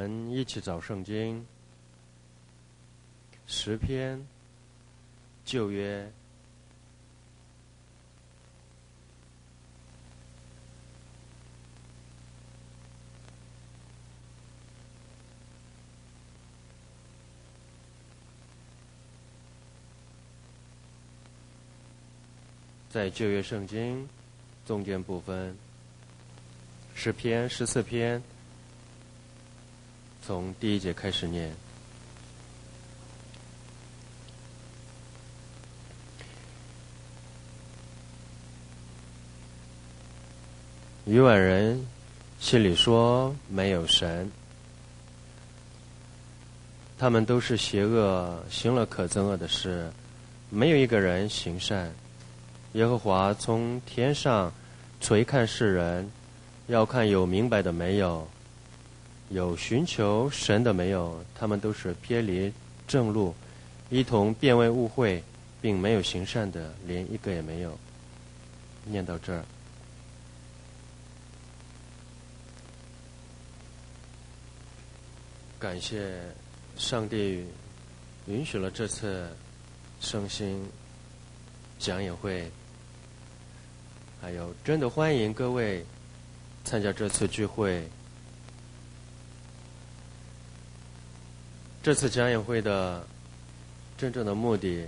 我们一起找圣经，诗篇，旧约。在旧约圣经中间部分，诗篇14篇，从第1节开始念。愚顽人心里说没有神，他们都是邪恶，行了可憎恶的事，没有一个人行善。耶和华从天上垂看世人，要看有明白的没有，有寻求神的没有，他们都是偏离正路，一同变为污秽，并没有行善的，连一个也没有。念到这儿，感谢上帝允许了这次圣心讲演会，还有真的欢迎各位参加这次聚会。这次讲演会的真正的目的，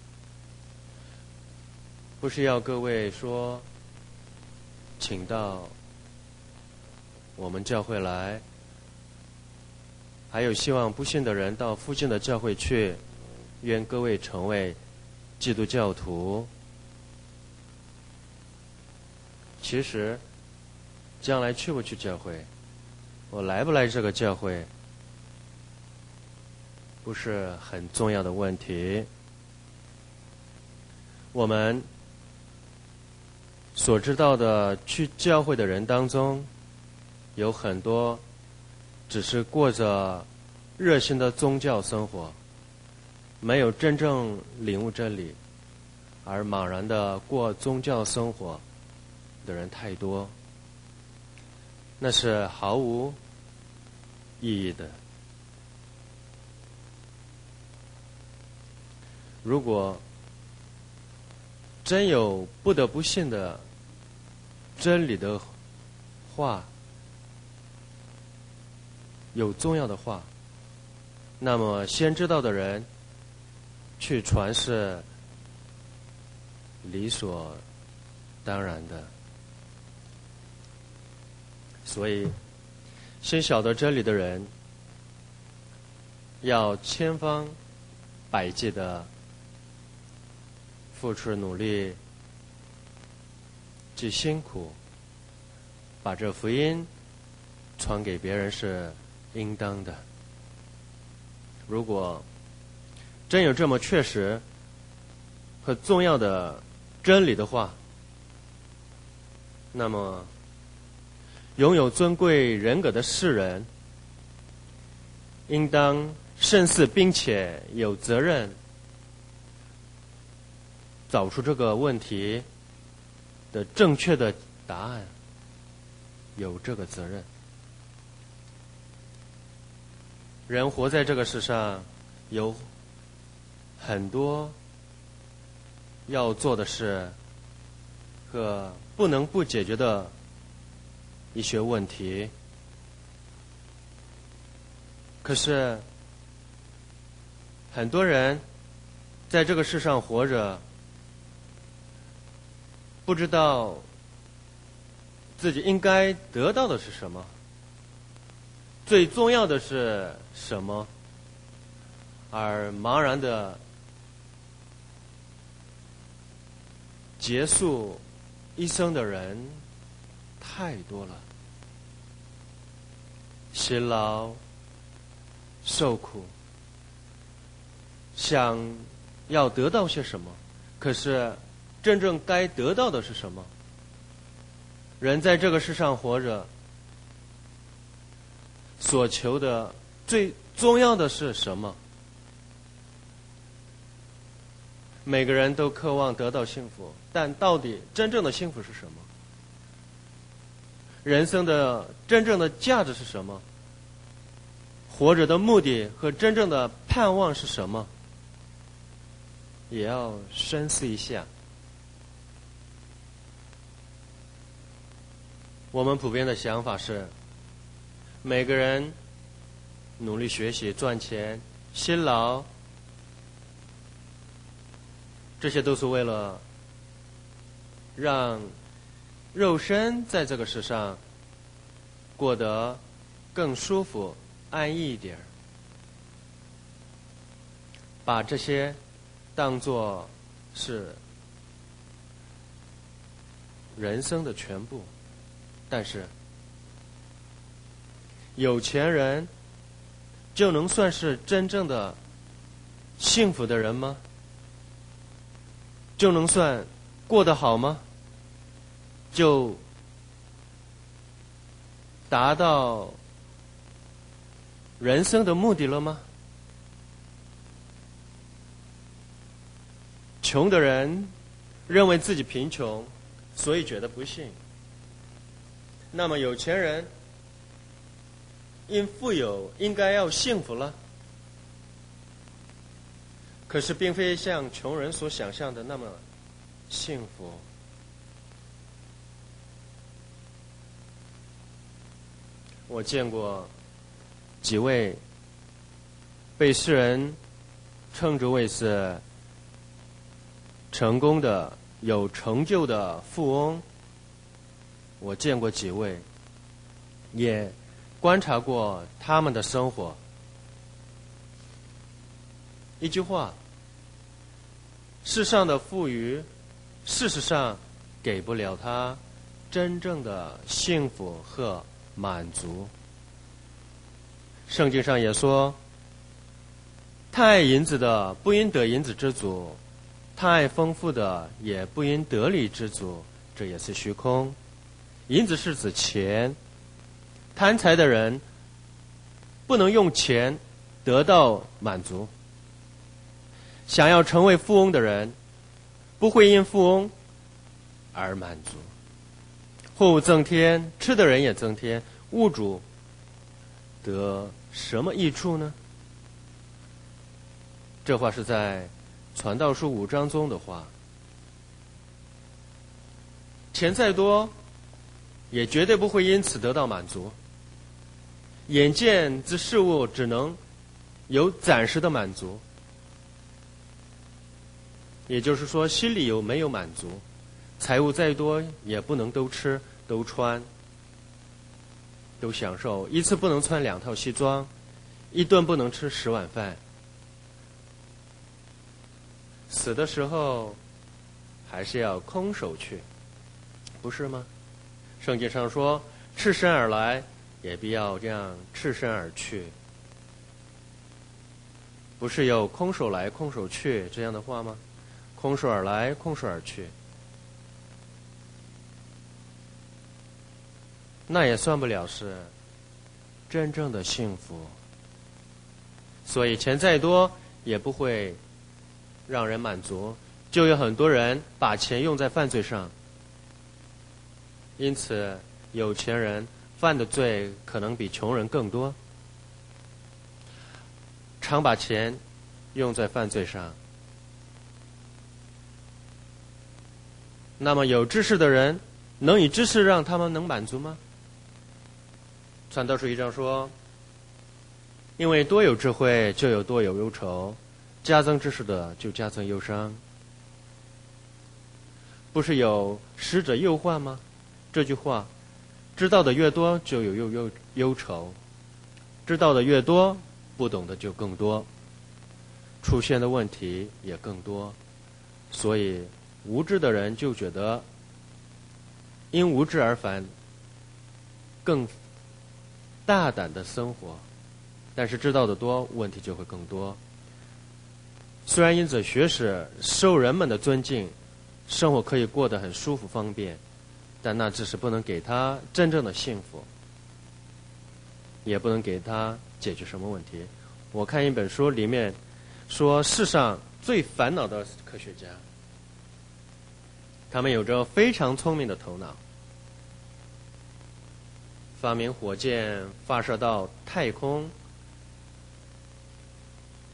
不是要各位说请到我们教会来，还有希望不信的人到附近的教会去，愿各位成为基督教徒。其实将来去不去教会，我来不来这个教会，不是很重要的问题。我们所知道的去教会的人当中，有很多只是过着热心的宗教生活，没有真正领悟真理，而茫然的过宗教生活的人太多，那是毫无意义的。如果真有不得不信的真理的话，有重要的话，那么先知道的人去传是理所当然的。所以先晓得真理的人要千方百计的付出努力，既辛苦，把这福音传给别人是应当的。如果真有这么确实和重要的真理的话，那么拥有尊贵人格的世人应当慎思，并且有责任找出这个问题的正确的答案，有这个责任。人活在这个世上，有很多要做的事和不能不解决的一些问题，可是很多人在这个世上活着，不知道自己应该得到的是什么，最重要的是什么，而茫然的结束一生的人太多了，辛劳受苦，想要得到些什么，可是真正该得到的是什么？人在这个世上活着，所求的最重要的是什么？每个人都渴望得到幸福，但到底真正的幸福是什么？人生的真正的价值是什么？ 活着的目的和真正的盼望是什么，也要深思一下。我们普遍的想法是，每个人努力学习、赚钱、辛劳，这些都是为了让肉身在这个世上过得更舒服、安逸一点，把这些当作是人生的全部。但是有钱人就能算是真正的幸福的人吗？就能算过得好吗？就达到人生的目的了吗？穷的人认为自己贫穷，所以觉得不幸。那么有钱人因富有应该要幸福了，可是并非像穷人所想象的那么幸福。我见过几位被世人称之为是成功的、有成就的富翁，我见过几位，也观察过他们的生活。一句话，世上的富裕，事实上给不了他真正的幸福和满足。圣经上也说，太爱银子的不因得银子知足，太爱丰富的也不因得利知足，这也是虚空。银子是指钱，贪财的人不能用钱得到满足。想要成为富翁的人，不会因富翁而满足。货物增添，吃的人也增添，物主得什么益处呢？这话是在传道书5章中的话。钱再多也绝对不会因此得到满足。眼见之事物只能有暂时的满足，也就是说心里有没有满足，财物再多也不能都吃都穿都享受，一次不能穿2套西装，一顿不能吃10碗饭，死的时候还是要空手去，不是吗？圣经上说，赤身而来也必要这样赤身而去，不是有空手来空手去这样的话吗？空手而来空手而去，那也算不了是真正的幸福。所以钱再多也不会让人满足，就有很多人把钱用在犯罪上，因此有钱人犯的罪可能比穷人更多，常把钱用在犯罪上。那么有知识的人能以知识让他们能满足吗？传道书1章说，因为多有智慧就有多有忧愁，加增知识的就加增忧伤。不是有使者忧患吗？这句话，知道的越多就有忧愁，知道的越多不懂的就更多，出现的问题也更多。所以无知的人就觉得因无知而烦，更大胆的生活，但是知道的多，问题就会更多。虽然因此学识受人们的尊敬，生活可以过得很舒服方便，但那只是不能给他真正的幸福，也不能给他解决什么问题。我看一本书里面说，世上最烦恼的科学家，他们有着非常聪明的头脑，发明火箭发射到太空，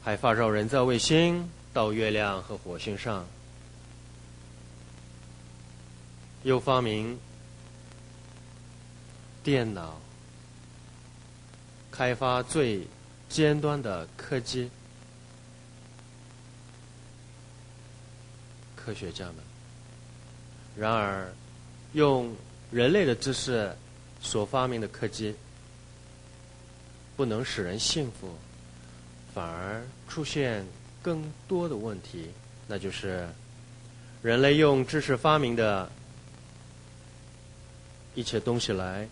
还发射人造卫星到月亮和火星上，又发明电脑，开发最尖端的科技。科学家们，然而用人类的知识所发明的科技不能使人幸福，反而出现更多的问题，那就是人类用知识发明的一切东西来，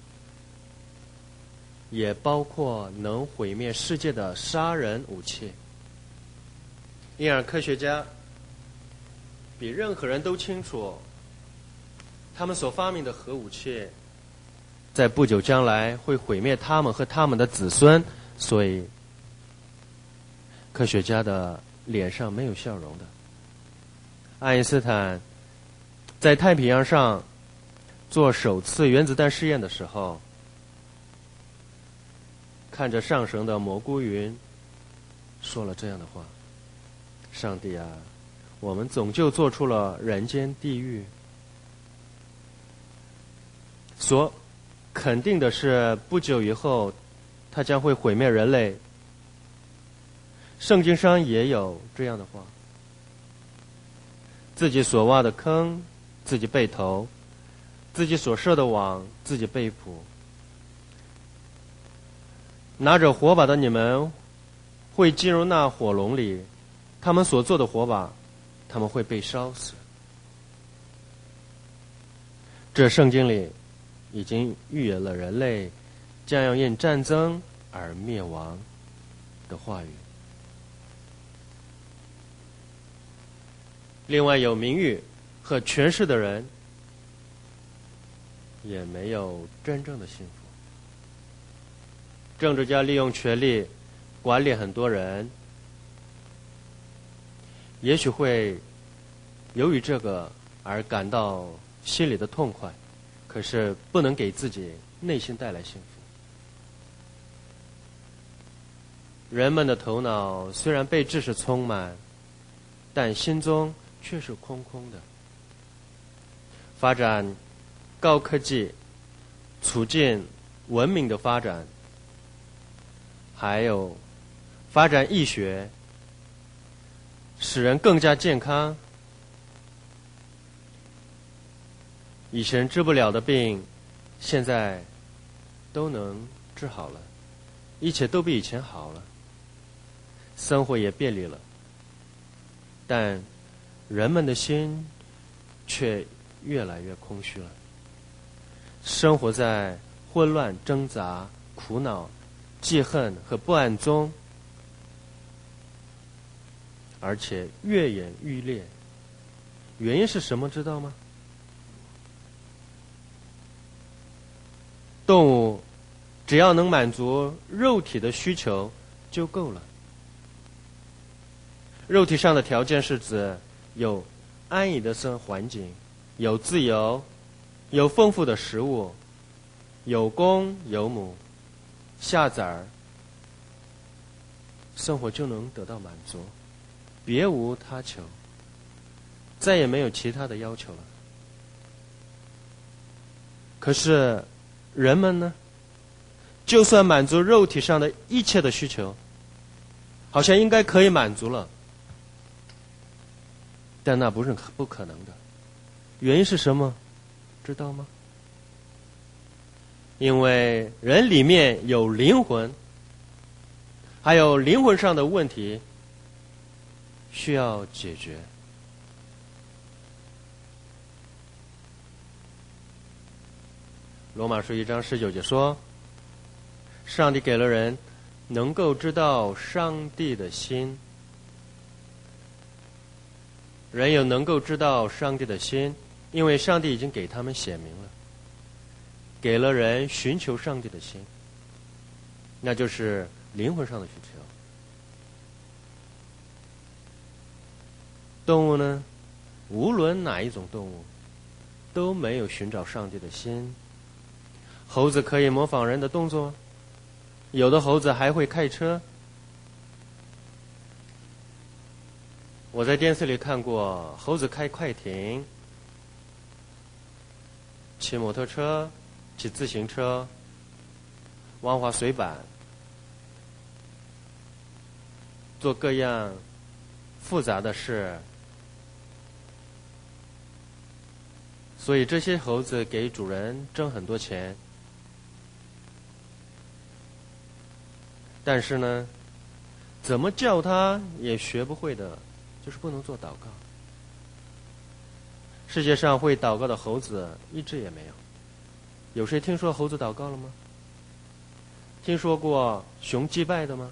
也包括能毁灭世界的杀人武器。因而科学家比任何人都清楚，他们所发明的核武器在不久将来会毁灭他们和他们的子孙，所以科学家的脸上没有笑容的。爱因斯坦在太平洋上做首次原子弹试验的时候，看着上升的蘑菇云，说了这样的话：上帝啊，我们总就做出了人间地狱。所肯定的是，不久以后他将会毁灭人类。圣经上也有这样的话：自己所挖的坑自己背投，自己所设的网自己背捕。拿着火把的你们会进入那火笼里，他们所做的火把他们会被烧死。这圣经里已经预言了人类将要因战争而灭亡的话语。另外，有名誉和权势的人也没有真正的幸福。政治家利用权力管理很多人，也许会由于这个而感到心里的痛快，可是不能给自己内心带来幸福。人们的头脑虽然被知识充满，但心中却是空空的。发展高科技，促进文明的发展，还有发展医学，使人更加健康。以前治不了的病，现在都能治好了，一切都比以前好了，生活也便利了。但人们的心却越来越空虚了，生活在混乱、挣扎、苦恼、记恨和不安中，而且越演愈烈。原因是什么，知道吗？动物只要能满足肉体的需求就够了。肉体上的条件是指有安逸的生活环境，有自由，有丰富的食物，有公有母，下崽儿，生活就能得到满足，别无他求，再也没有其他的要求了。可是人们呢，就算满足肉体上的一切的需求，好像应该可以满足了，但那不是不可能的。原因是什么，知道吗？因为人里面有灵魂，还有灵魂上的问题需要解决。罗马书1章19节说，上帝给了人能够知道上帝的心。人有能够知道上帝的心，因为上帝已经给他们显明了，给了人寻求上帝的心，那就是灵魂上的需求。动物呢，无论哪一种动物都没有寻找上帝的心。猴子可以模仿人的动作，有的猴子还会开车， 我在电视里看过猴子开快艇，骑摩托车，骑自行车，玩滑水板，做各样复杂的事。所以这些猴子给主人挣很多钱，但是呢，怎么叫它也学不会的，就是不能做祷告。世界上会祷告的猴子一只也没有。有谁听说猴子祷告了吗？听说过熊祭拜的吗？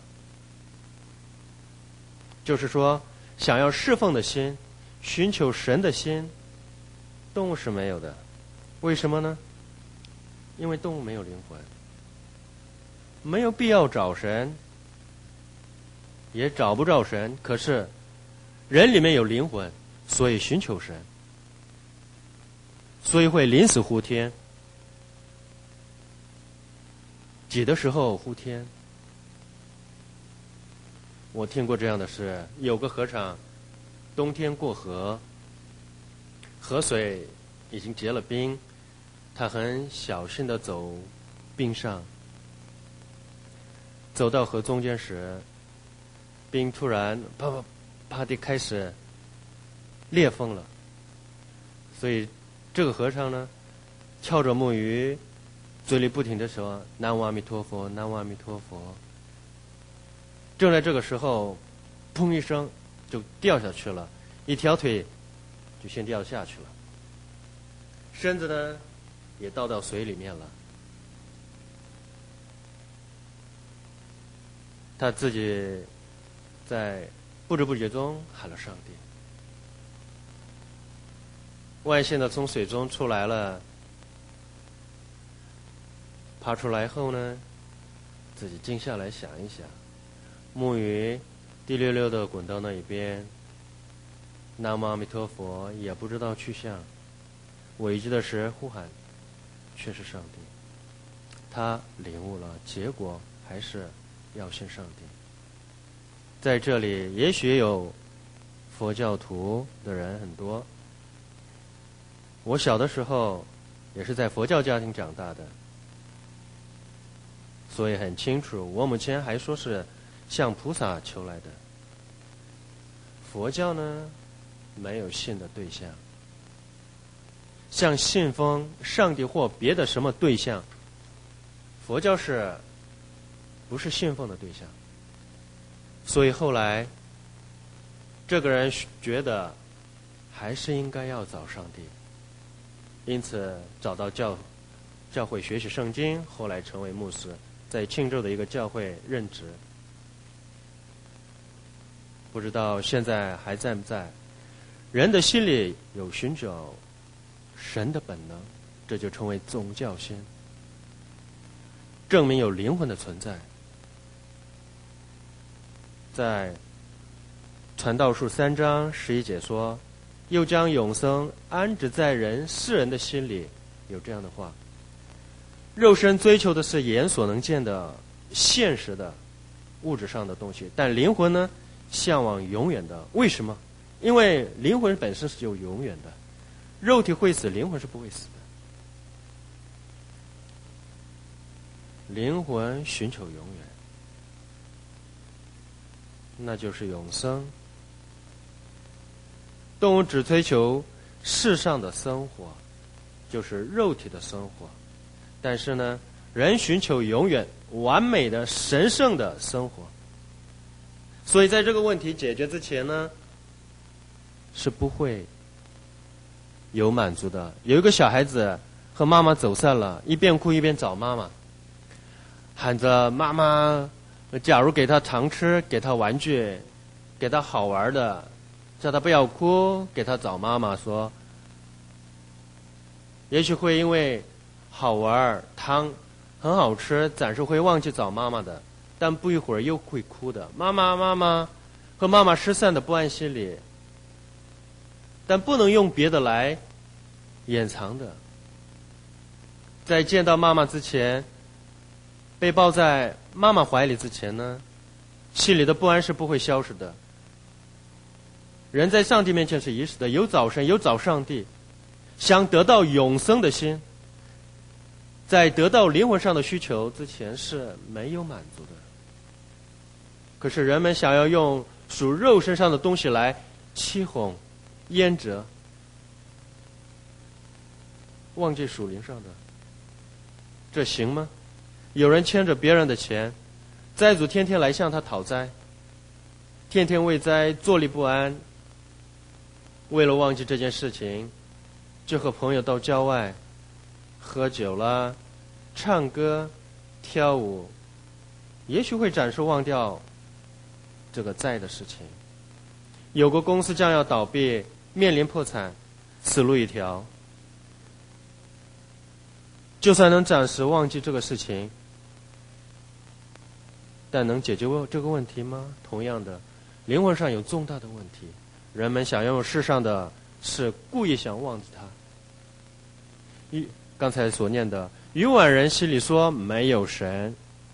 就是说，想要侍奉的心，寻求神的心，动物是没有的。为什么呢？因为动物没有灵魂，没有必要找神，也找不着神。可是人里面有灵魂，所以寻求神，所以会临死呼天，挤的时候呼天。我听过这样的事，有个和尚冬天过河，河水已经结了冰，他很小心地走冰上，走到河中间时，冰突然啪啪啪地开始裂缝了。所以这个和尚呢，翘着木鱼，嘴里不停地说南无阿弥陀佛，南无阿弥陀佛。正在这个时候，砰一声就掉下去了，一条腿就先掉下去了，身子呢也倒到水里面了。他自己在不知不觉中喊了上帝，万幸的从水中出来了。爬出来后呢，自己静下来想一想，木鱼滴溜溜的滚到那一边，南无阿弥陀佛也不知道去向，危急的时呼喊却是上帝。他领悟了，结果还是要信上帝。在这里也许有佛教徒的人很多，我小的时候也是在佛教家庭长大的，所以很清楚，我母亲还说是向菩萨求来的。佛教呢，没有信的对象，像信奉上帝或别的什么对象，佛教是不是信奉的对象？所以后来这个人觉得还是应该要找上帝，因此找到教会学习圣经，后来成为牧师，在庆州的一个教会任职。不知道现在还在不在。人的心里有寻找神的本能，这就称为宗教心，证明有灵魂的存在。在传道书3章11节说，又将永生安置在世人的心里，有这样的话。肉身追求的是眼所能见的现实的物质上的东西，但灵魂呢，向往永远的。为什么？因为灵魂本身是有永远的，肉体会死，灵魂是不会死的。灵魂寻求永远，那就是永生。动物只追求世上的生活，就是肉体的生活，但是呢，人寻求永远完美的神圣的生活。所以在这个问题解决之前呢，是不会有满足的。有一个小孩子和妈妈走散了，一边哭一边找妈妈，喊着妈妈，假如给他糖吃，给他玩具，给他好玩的，叫他不要哭，给他找妈妈说，也许会因为好玩，汤很好吃，暂时会忘记找妈妈的，但不一会儿又会哭的，妈妈妈妈，和妈妈失散的不安心理，但不能用别的来掩藏的。在见到妈妈之前，被抱在妈妈怀里之前呢，心里的不安是不会消失的。 人在上帝面前是一世的，有早神，有早上帝，想得到永生的心，在得到灵魂上的需求之前是没有满足的。可是人们想要用属肉身上的东西来欺哄、阉折，忘记属灵上的，这行吗？有人牵着别人的钱，灾主天天来向他讨灾，天天为灾坐立不安，为了忘记这件事情，就和朋友到郊外喝酒啦、唱歌、跳舞，也许会暂时忘掉这个灾的事情。有个公司将要倒闭，面临破产，死路一条。就算能暂时忘记这个事情，但能解决这个问题吗？同样的，灵魂上有重大的问题，人们想用世上的事故意想忘记它。刚才所念的，愚顽人心里说没有神，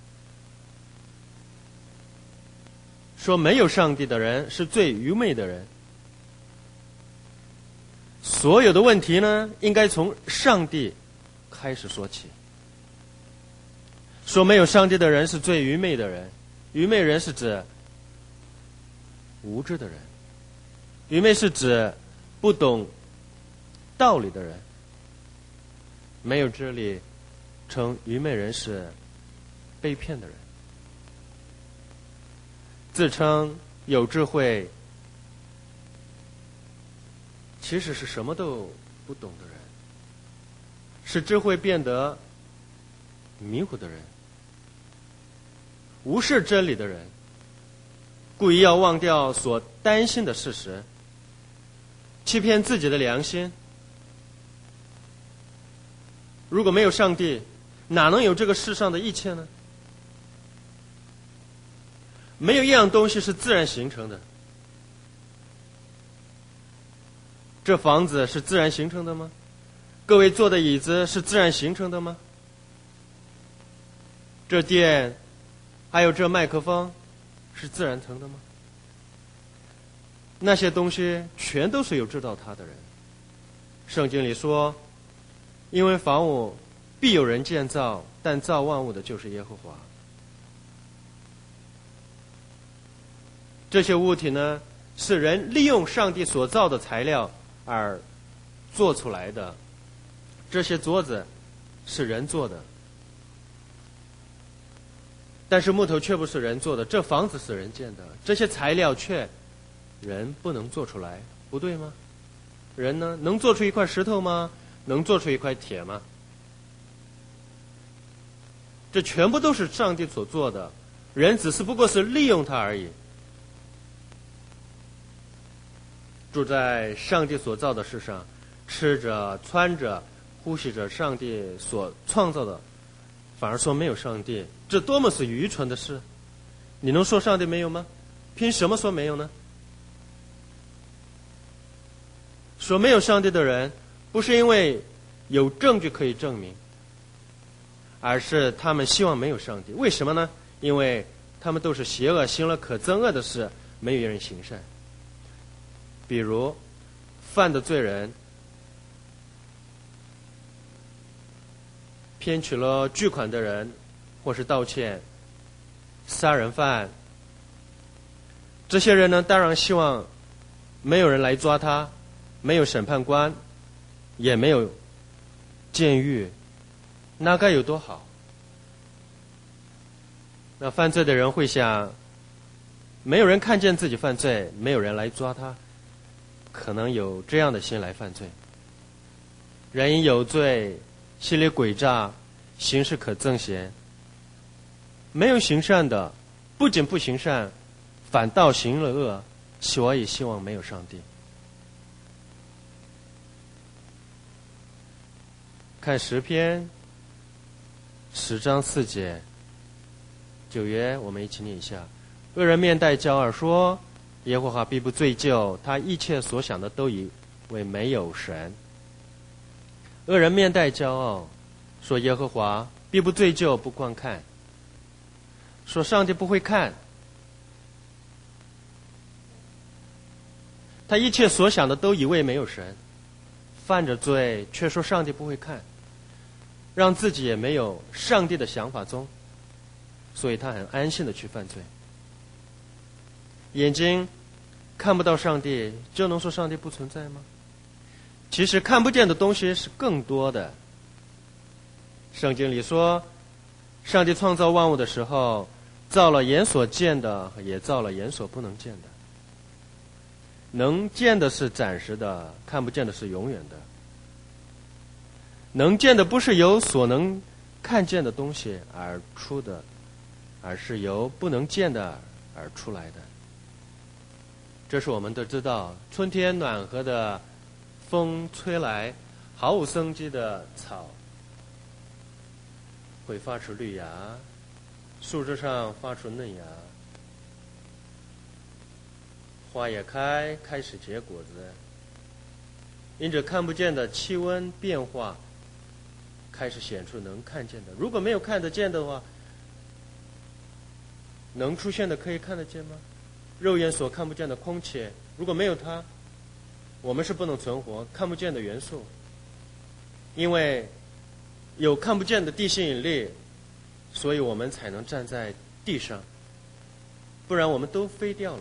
说没有上帝的人是最愚昧的人。所有的问题呢，应该从上帝开始说起。说没有上帝的人是最愚昧的人，愚昧人是指无知的人，愚昧是指不懂道理的人。没有知理，称愚昧人是被骗的人。自称有智慧，其实是什么都不懂的人，使智慧变得迷糊的人，无视真理的人，故意要忘掉所担心的事实，欺骗自己的良心。如果没有上帝，哪能有这个世上的一切呢？没有一样东西是自然形成的。这房子是自然形成的吗？各位坐的椅子是自然形成的吗？这电还有这麦克风是自然成的吗？那些东西全都是有知道它的人。圣经里说，因为房屋必有人建造，但造万物的就是耶和华。这些物体呢，是人利用上帝所造的材料而做出来的。这些桌子是人做的，但是木头却不是人做的，这房子是人建的，这些材料却人不能做出来，不对吗？人呢，能做出一块石头吗？能做出一块铁吗？这全部都是上帝所做的，人只是不过是利用它而已。住在上帝所造的世上，吃着穿着呼吸着上帝所创造的，反而说没有上帝，这多么是愚蠢的事！你能说上帝没有吗？凭什么说没有呢？说没有上帝的人，不是因为有证据可以证明，而是他们希望没有上帝。为什么呢？因为他们都是邪恶，行了可憎恶的事，没有人行善。比如犯的罪人骗取了巨款的人，或是盗窃、杀人犯，这些人呢，当然希望没有人来抓他，没有审判官，也没有监狱，那该有多好。那犯罪的人会想，没有人看见自己犯罪，没有人来抓他，可能有这样的心来犯罪。人因有罪，心里诡诈，行事可憎嫌。没有行善的，不仅不行善，反倒行了恶，所以希望没有上帝。看诗篇10章4节，9节，我们一起念一下。恶人面带骄傲说，耶和华必不追究，他一切所想的都以为没有神。恶人面带骄傲说，耶和华必不追究，不观看，说上帝不会看。 他一切所想的都以为没有神，犯着罪却说上帝不会看，让自己也没有上帝的想法中，所以他很安心的去犯罪。眼睛看不到上帝，就能说上帝不存在吗？其实看不见的东西是更多的。圣经里说，上帝创造万物的时候，造了眼所见的，也造了眼所不能见的。能见的是暂时的，看不见的是永远的。能见的不是由所能看见的东西而出的，而是由不能见的而出来的。这是我们都知道，春天暖和的风吹来，毫无生机的草会发出绿芽，树枝上发出嫩芽，花也开始结果子。因着看不见的气温变化，开始显出能看见的。如果没有看得见的话，能出现的可以看得见吗？肉眼所看不见的空气，如果没有它，我们是不能存活。看不见的元素，因为有看不见的地心引力，所以我们才能站在地上，不然我们都飞掉了。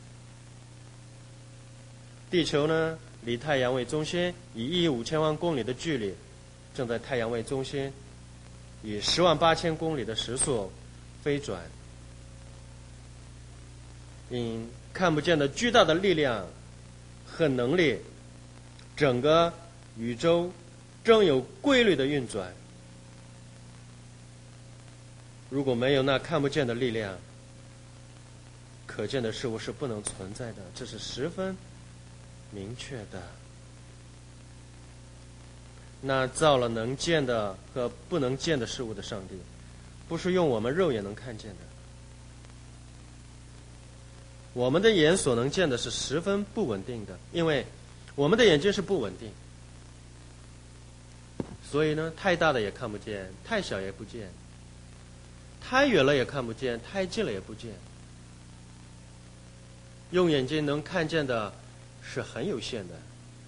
地球呢，离太阳为中心以1亿5千万公里的距离，正在太阳为中心以10万8千公里的时速飞转。因看不见的巨大的力量和能力，整个宇宙正有规律的运转。如果没有那看不见的力量，可见的事物是不能存在的，这是十分明确的。那造了能见的和不能见的事物的上帝，不是用我们肉眼能看见的。我们的眼所能见的是十分不稳定的，因为我们的眼睛是不稳定，所以呢，太大的也看不见，太小也不见，太远了也看不见，太近了也不见。用眼睛能看见的是很有限的。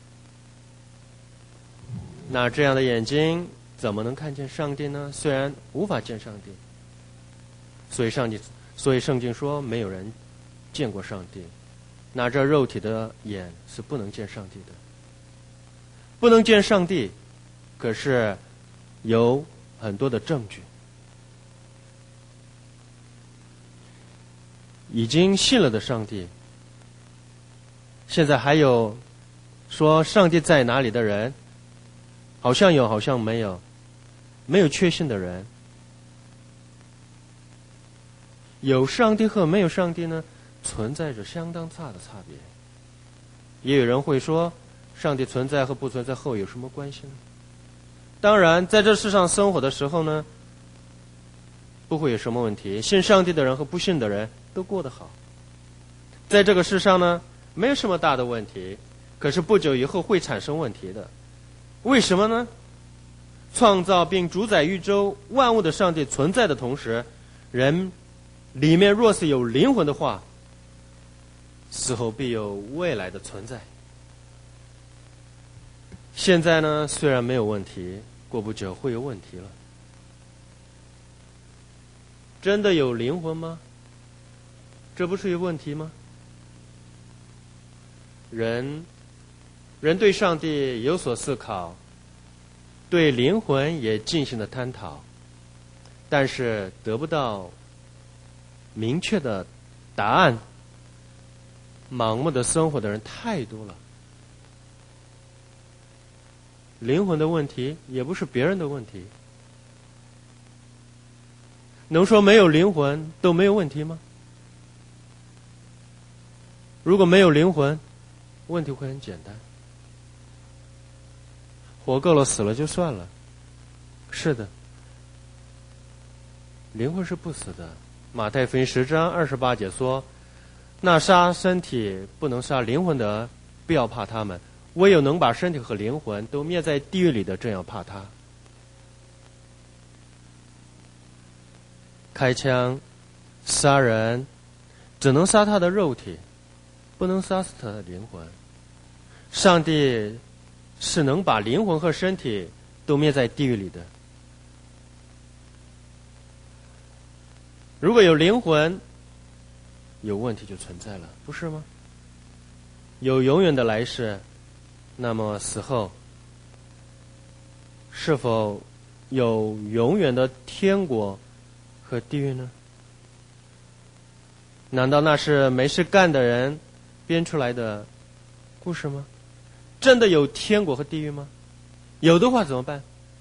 那这样的眼睛怎么能看见上帝呢？虽然无法见上帝，所以圣经说没有人见过上帝。那这肉体的眼是不能见上帝的，不能见上帝，可是有很多的证据。已经信了的上帝，现在还有说上帝在哪里的人，好像有好像没有，没有确信的人。有上帝和没有上帝呢，存在着相当大的差别。也有人会说，上帝存在和不存在后有什么关系呢？当然在这世上生活的时候呢，不会有什么问题，信上帝的人和不信的人都过得好。在这个世上呢，没有什么大的问题，可是不久以后会产生问题的。为什么呢？创造并主宰宇宙万物的上帝存在的同时，人里面若是有灵魂的话，死后必有未来的存在。现在呢，虽然没有问题，过不久会有问题了。真的有灵魂吗？这不是有问题吗？人对上帝有所思考，对灵魂也进行了探讨，但是得不到明确的答案。盲目的生活的人太多了。灵魂的问题也不是别人的问题。能说没有灵魂都没有问题吗？如果没有灵魂，问题会很简单。活够了，死了就算了。是的，灵魂是不死的。马太福音10章28节说，那杀身体不能杀灵魂的，不要怕他们，唯有能把身体和灵魂都灭在地狱里的，这样怕他。开枪杀人只能杀他的肉体，不能杀死他的灵魂。 上帝是能把灵魂和身体都灭在地狱里的。如果有灵魂，有问题就存在了，不是吗？有永远的来世，那么死后是否有永远的天国和地狱呢？难道那是没事干的人编出来的故事吗？真的有天国和地狱吗？有的话怎么办？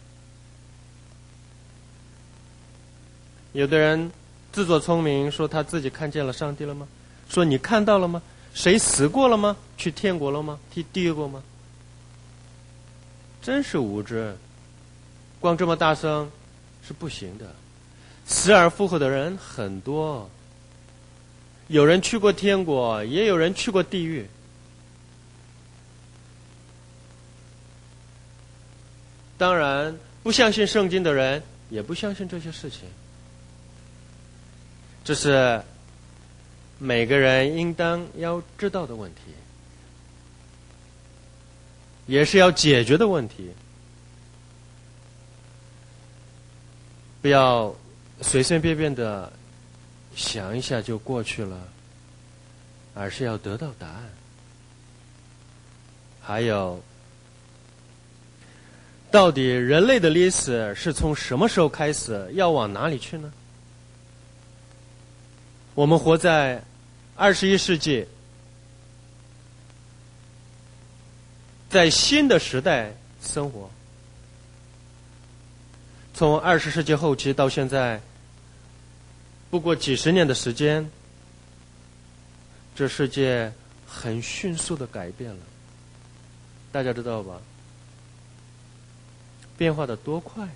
有的人自作聪明，说他自己看见了上帝了吗？说你看到了吗？谁死过了吗？去天国了吗？去地狱过吗？真是无知，光这么大声是不行的。死而复活的人很多，有人去过天国，也有人去过地狱。当然，不相信圣经的人也不相信这些事情。这是每个人应当要知道的问题，也是要解决的问题。不要随随便便的想一下就过去了，而是要得到答案。还有，到底人类的历史是从什么时候开始，要往哪里去呢？我们活在21世纪，在新的时代生活。从20世纪后期到现在，不过几十年的时间，这世界很迅速的改变了。大家知道吧？变化的多快！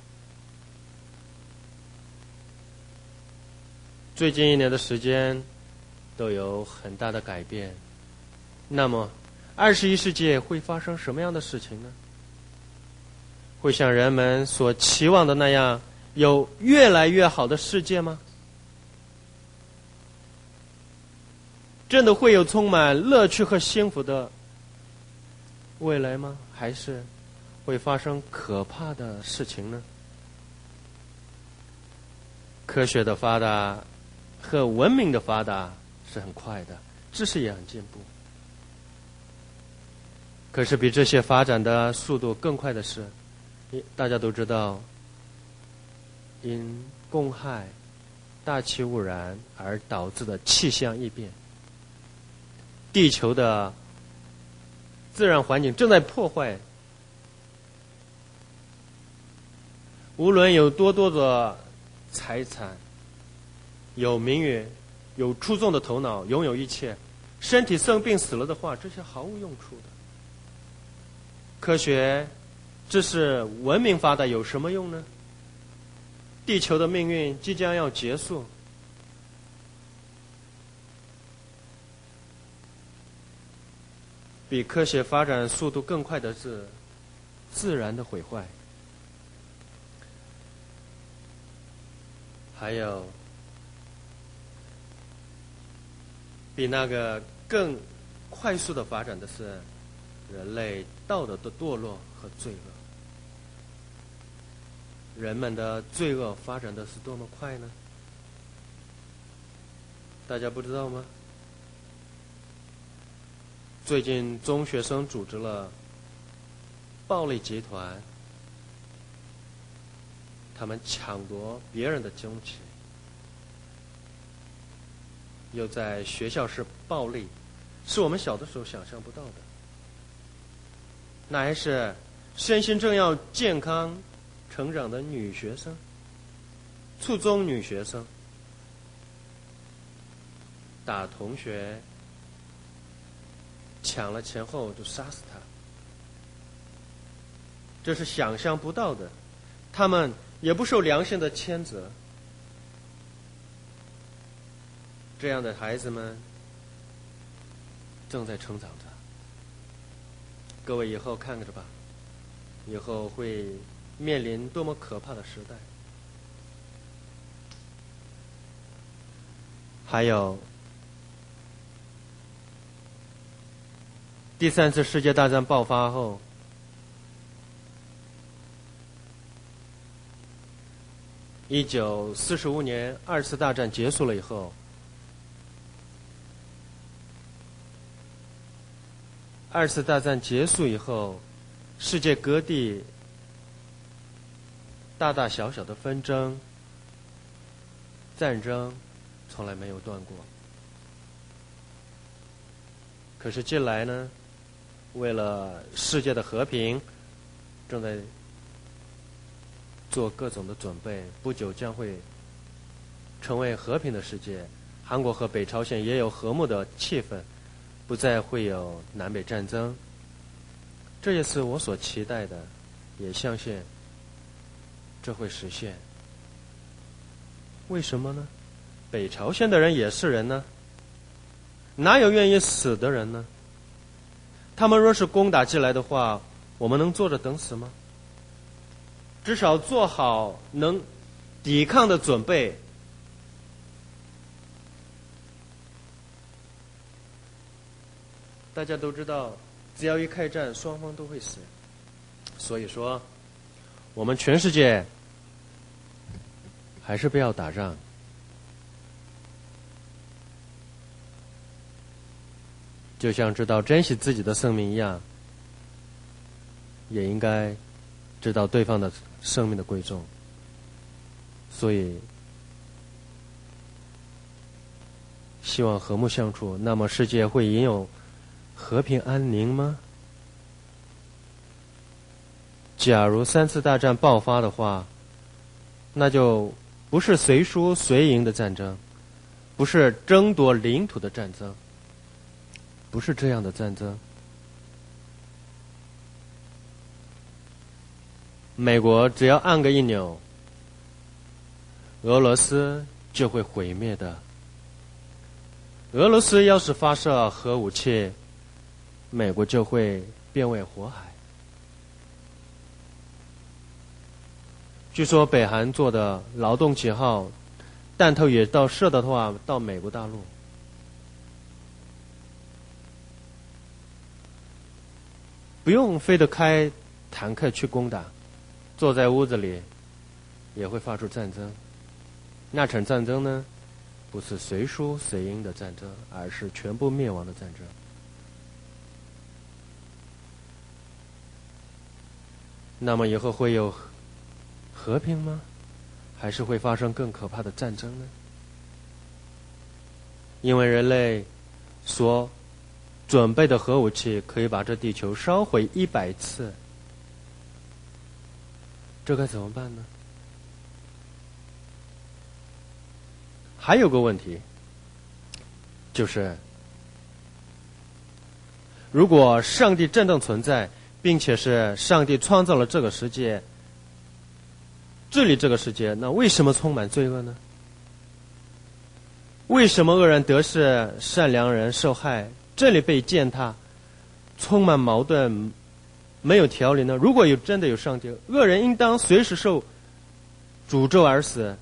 最近1年的时间都有很大的改变。那么21世纪会发生什么样的事情呢？会像人们所期望的那样，有越来越好的世界吗？真的会有充满乐趣和幸福的未来吗？还是会发生可怕的事情呢？科学的发达和文明的发达是很快的，知识也很进步。可是比这些发展的速度更快的是，大家都知道，因公害、大气污染而导致的气象异变，地球的自然环境正在破坏。无论有多多的财产，有名誉，有出众的头脑，拥有一切，身体生病死了的话，这些毫无用处的。科学、知识、文明发达有什么用呢？地球的命运即将要结束，比科学发展速度更快的是自然的毁坏。还有比那个更快速的发展的是人类道德的堕落和罪恶。人们的罪恶发展的是多么快呢？大家不知道吗？最近中学生组织了暴力集团，他们抢夺别人的东西，又在学校是暴力，是我们小的时候想象不到的。那还是身心正要健康成长的女学生，初中女学生打同学，抢了钱后就杀死他，这是想象不到的。他们也不受良心的谴责。这样的孩子们正在成长着，各位以后看着吧，以后会面临多么可怕的时代。还有第三次世界大战爆发后，1945年二次大战结束了以后，二次大战结束以后，世界各地大大小小的纷争、战争从来没有断过。可是近来呢，为了世界的和平，正在做各种的准备，不久将会成为和平的世界。韩国和北朝鲜也有和睦的气氛，不再会有南北战争。这也是我所期待的，也相信这会实现。为什么呢？北朝鲜的人也是人呢，哪有愿意死的人呢？他们若是攻打进来的话，我们能坐着等死吗？至少做好能抵抗的准备。大家都知道，只要一开战，双方都会死。所以说，我们全世界还是不要打仗。就像知道珍惜自己的生命一样，也应该知道对方的生命的贵重。所以希望和睦相处，那么世界会拥有和平安宁吗？假如三次大战爆发的话，那就不是谁输谁赢的战争，不是争夺领土的战争，不是这样的战争。美国只要按个一钮，俄罗斯就会毁灭的。俄罗斯要是发射核武器，美国就会变为火海。据说北韩做的劳动7号弹头也射的话到美国大陆。不用非得开坦克去攻打，坐在屋子里也会发出战争。那场战争呢，不是谁输谁赢的战争，而是全部灭亡的战争。那么以后会有和平吗？还是会发生更可怕的战争呢？因为人类所准备的核武器可以把这地球烧毁100次，这该怎么办呢？还有个问题，就是如果上帝真正存在，并且是上帝创造了这个世界，治理这个世界，那为什么充满罪恶呢？为什么恶人得势，善良人受害，真理被践踏，充满矛盾，没有条理呢？如果真的有上帝，恶人应当随时受诅咒而死，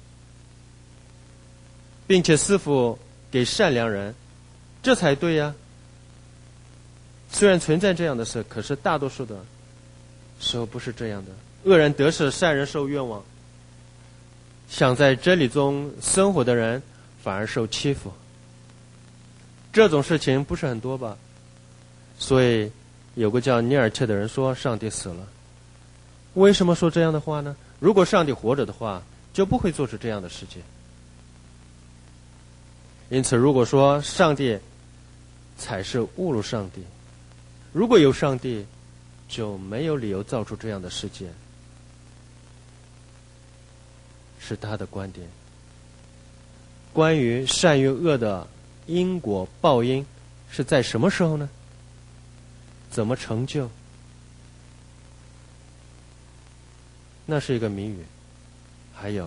并且赐福给善良人，这才对呀。虽然存在这样的事，可是大多数的时候不是这样的。恶人得势，善人受冤枉，想在真理中生活的人反而受欺负。这种事情不是很多吧？所以有个叫尼尔切的人说上帝死了。为什么说这样的话呢？如果上帝活着的话，就不会做出这样的事情。因此如果说上帝才是侮辱上帝，如果有上帝，就没有理由造出这样的世界，是他的观点。关于善与恶的因果报应是在什么时候呢？怎么成就？那是一个谜语。还有，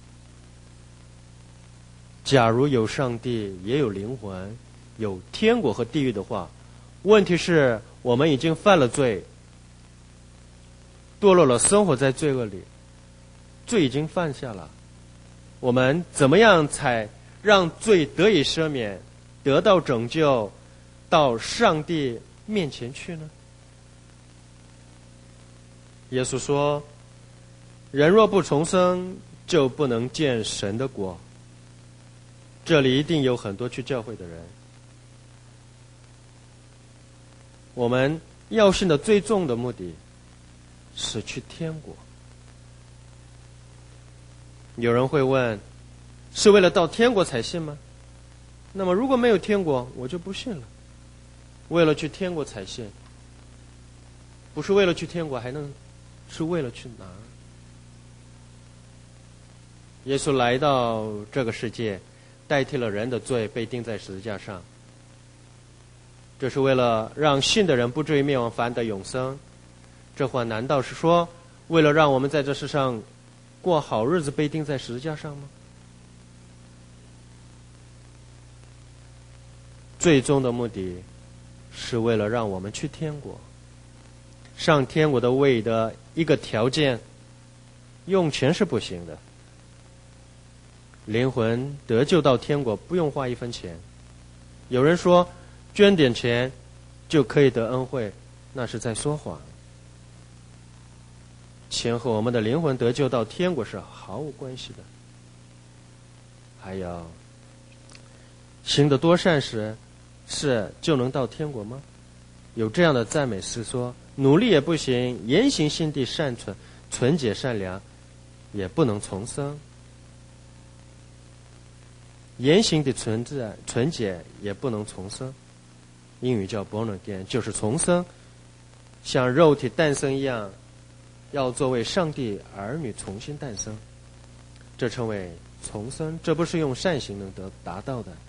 假如有上帝，也有灵魂，有天国和地狱的话，问题是我们已经犯了罪，堕落了，生活在罪恶里，罪已经犯下了。我们怎么样才让罪得以赦免，得到拯救，到上帝面前去呢？耶稣说，人若不重生，就不能见神的国。这里一定有很多去教会的人，我们要信的最重的目的是去天国。有人会问，是为了到天国才信吗？那么如果没有天国，我就不信了。为了去天国才信，不是为了去天国，还能是为了去哪儿？耶稣来到这个世界，代替了人的罪，被钉在十字架上。这是为了让信的人不至于灭亡，反得永生。这话难道是说，为了让我们在这世上过好日子，被钉在十字架上吗？最终的目的是为了让我们去天国。上天国的唯一的一个条件，用钱是不行的。灵魂得救到天国不用花一分钱。有人说捐点钱就可以得恩惠，那是在说谎。钱和我们的灵魂得救到天国是毫无关系的。还有，行得多善事就能到天国吗？有这样的赞美诗说，努力也不行，言行心地善纯，纯洁善良，也不能重生。言行的纯洁也不能重生，英语叫 born again， 就是重生，像肉体诞生一样，要作为上帝儿女重新诞生，这称为重生。这不是用善行能达到的，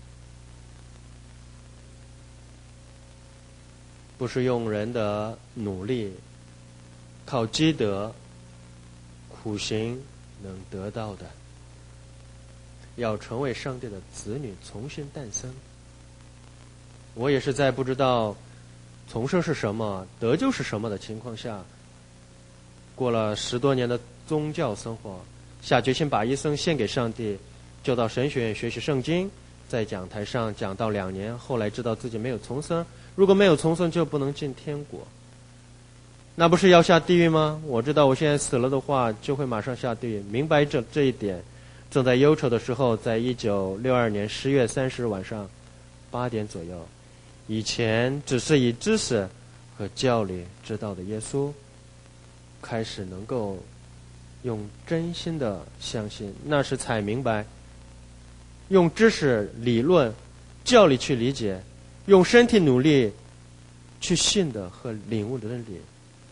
不是用人的努力，靠积德、苦行能得到的。要成为上帝的子女，重新诞生。我也是在不知道重生是什么、得救是什么的情况下，过了10多年的宗教生活，下决心把一生献给上帝，就到神学院学习圣经，在讲台上讲到2年，后来知道自己没有重生，如果没有重生就不能进天国，那不是要下地狱吗？我知道我现在死了的话就会马上下地狱，明白这一点，正在忧愁的时候，在1962年10月30日晚上8点左右，以前只是以知识和教理知道的耶稣，开始能够用真心的相信，那时才明白，用知识、理论、教理去理解，用身体努力去信的和领悟的真理，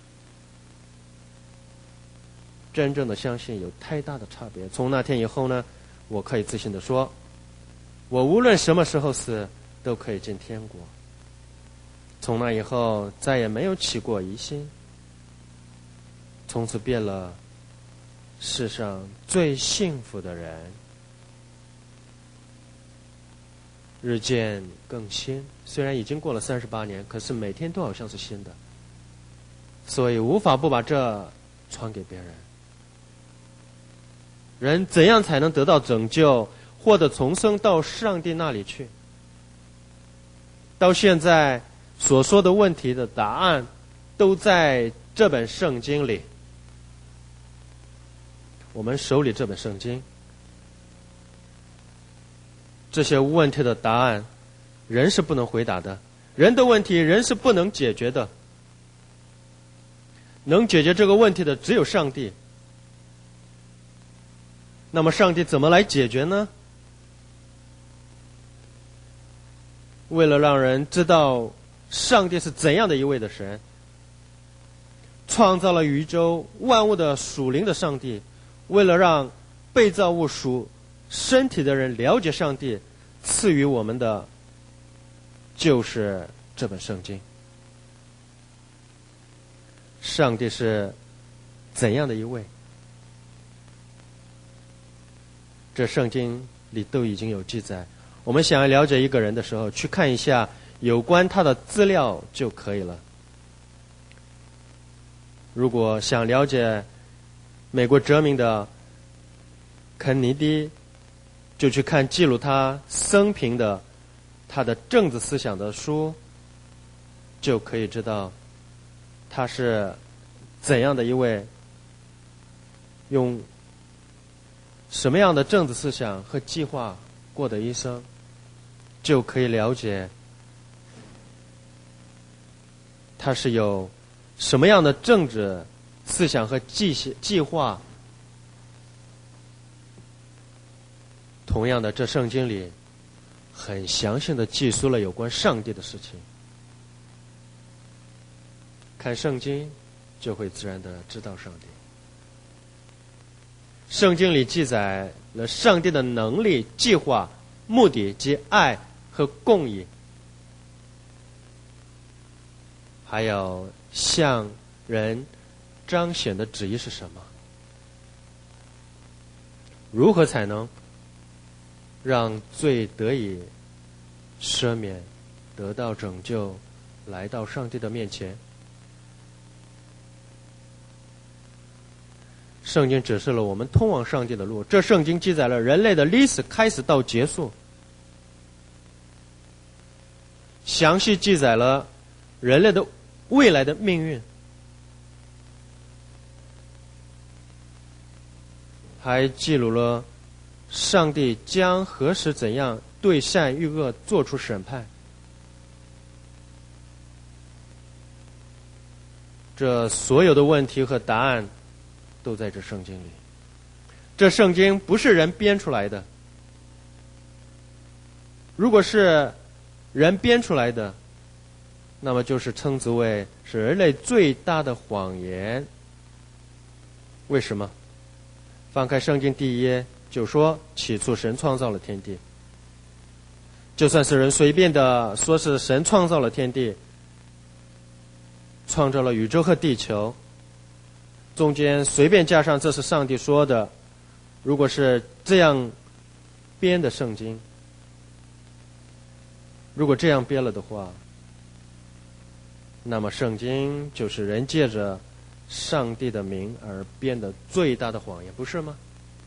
真正的相信有太大的差别。从那天以后呢，我可以自信地说，我无论什么时候死都可以进天国。从那以后再也没有起过疑心，从此变了世上最幸福的人，日渐更新。虽然已经过了38年，可是每天都好像是新的，所以无法不把这传给别人。人怎样才能得到拯救，获得重生到上帝那里去？到现在所说的问题的答案都在这本圣经里。我们手里这本圣经，这些问题的答案人是不能回答的，人的问题人是不能解决的，能解决这个问题的只有上帝。那么上帝怎么来解决呢？为了让人知道上帝是怎样的一位的神，创造了宇宙万物的属灵的上帝，为了让被造物属身体的人了解上帝，赐予我们的就是这本圣经。上帝是怎样的一位？这圣经里都已经有记载。我们想要了解一个人的时候，去看一下有关他的资料就可以了。如果想了解美国哲明的肯尼迪，就去看记录他生平的他的政治思想的书， 就可以知道他是怎样的一位，用什么样的政治思想和计划过的一生，就可以了解他是有什么样的政治思想和计划。同样的，这圣经里很详细的记述了有关上帝的事情。看圣经就会自然的知道上帝。圣经里记载了上帝的能力、计划、目的及爱和公义，还有向人彰显的旨意是什么？如何才能让罪得以赦免，得到拯救，来到上帝的面前？圣经指示了我们通往上帝的路。这圣经记载了人类的历史开始到结束，详细记载了人类的未来的命运，还记录了上帝将何时怎样对善与恶做出审判。这所有的问题和答案都在这圣经里。这圣经不是人编出来的，如果是人编出来的，那么就是称之为是人类最大的谎言。为什么？翻开圣经第1页就说，起初神创造了天地。就算是人随便的说是神创造了天地，创造了宇宙和地球，中间随便加上这是上帝说的，如果是这样编的圣经，如果这样编了的话，那么圣经就是人借着上帝的名而编的最大的谎言，不是吗？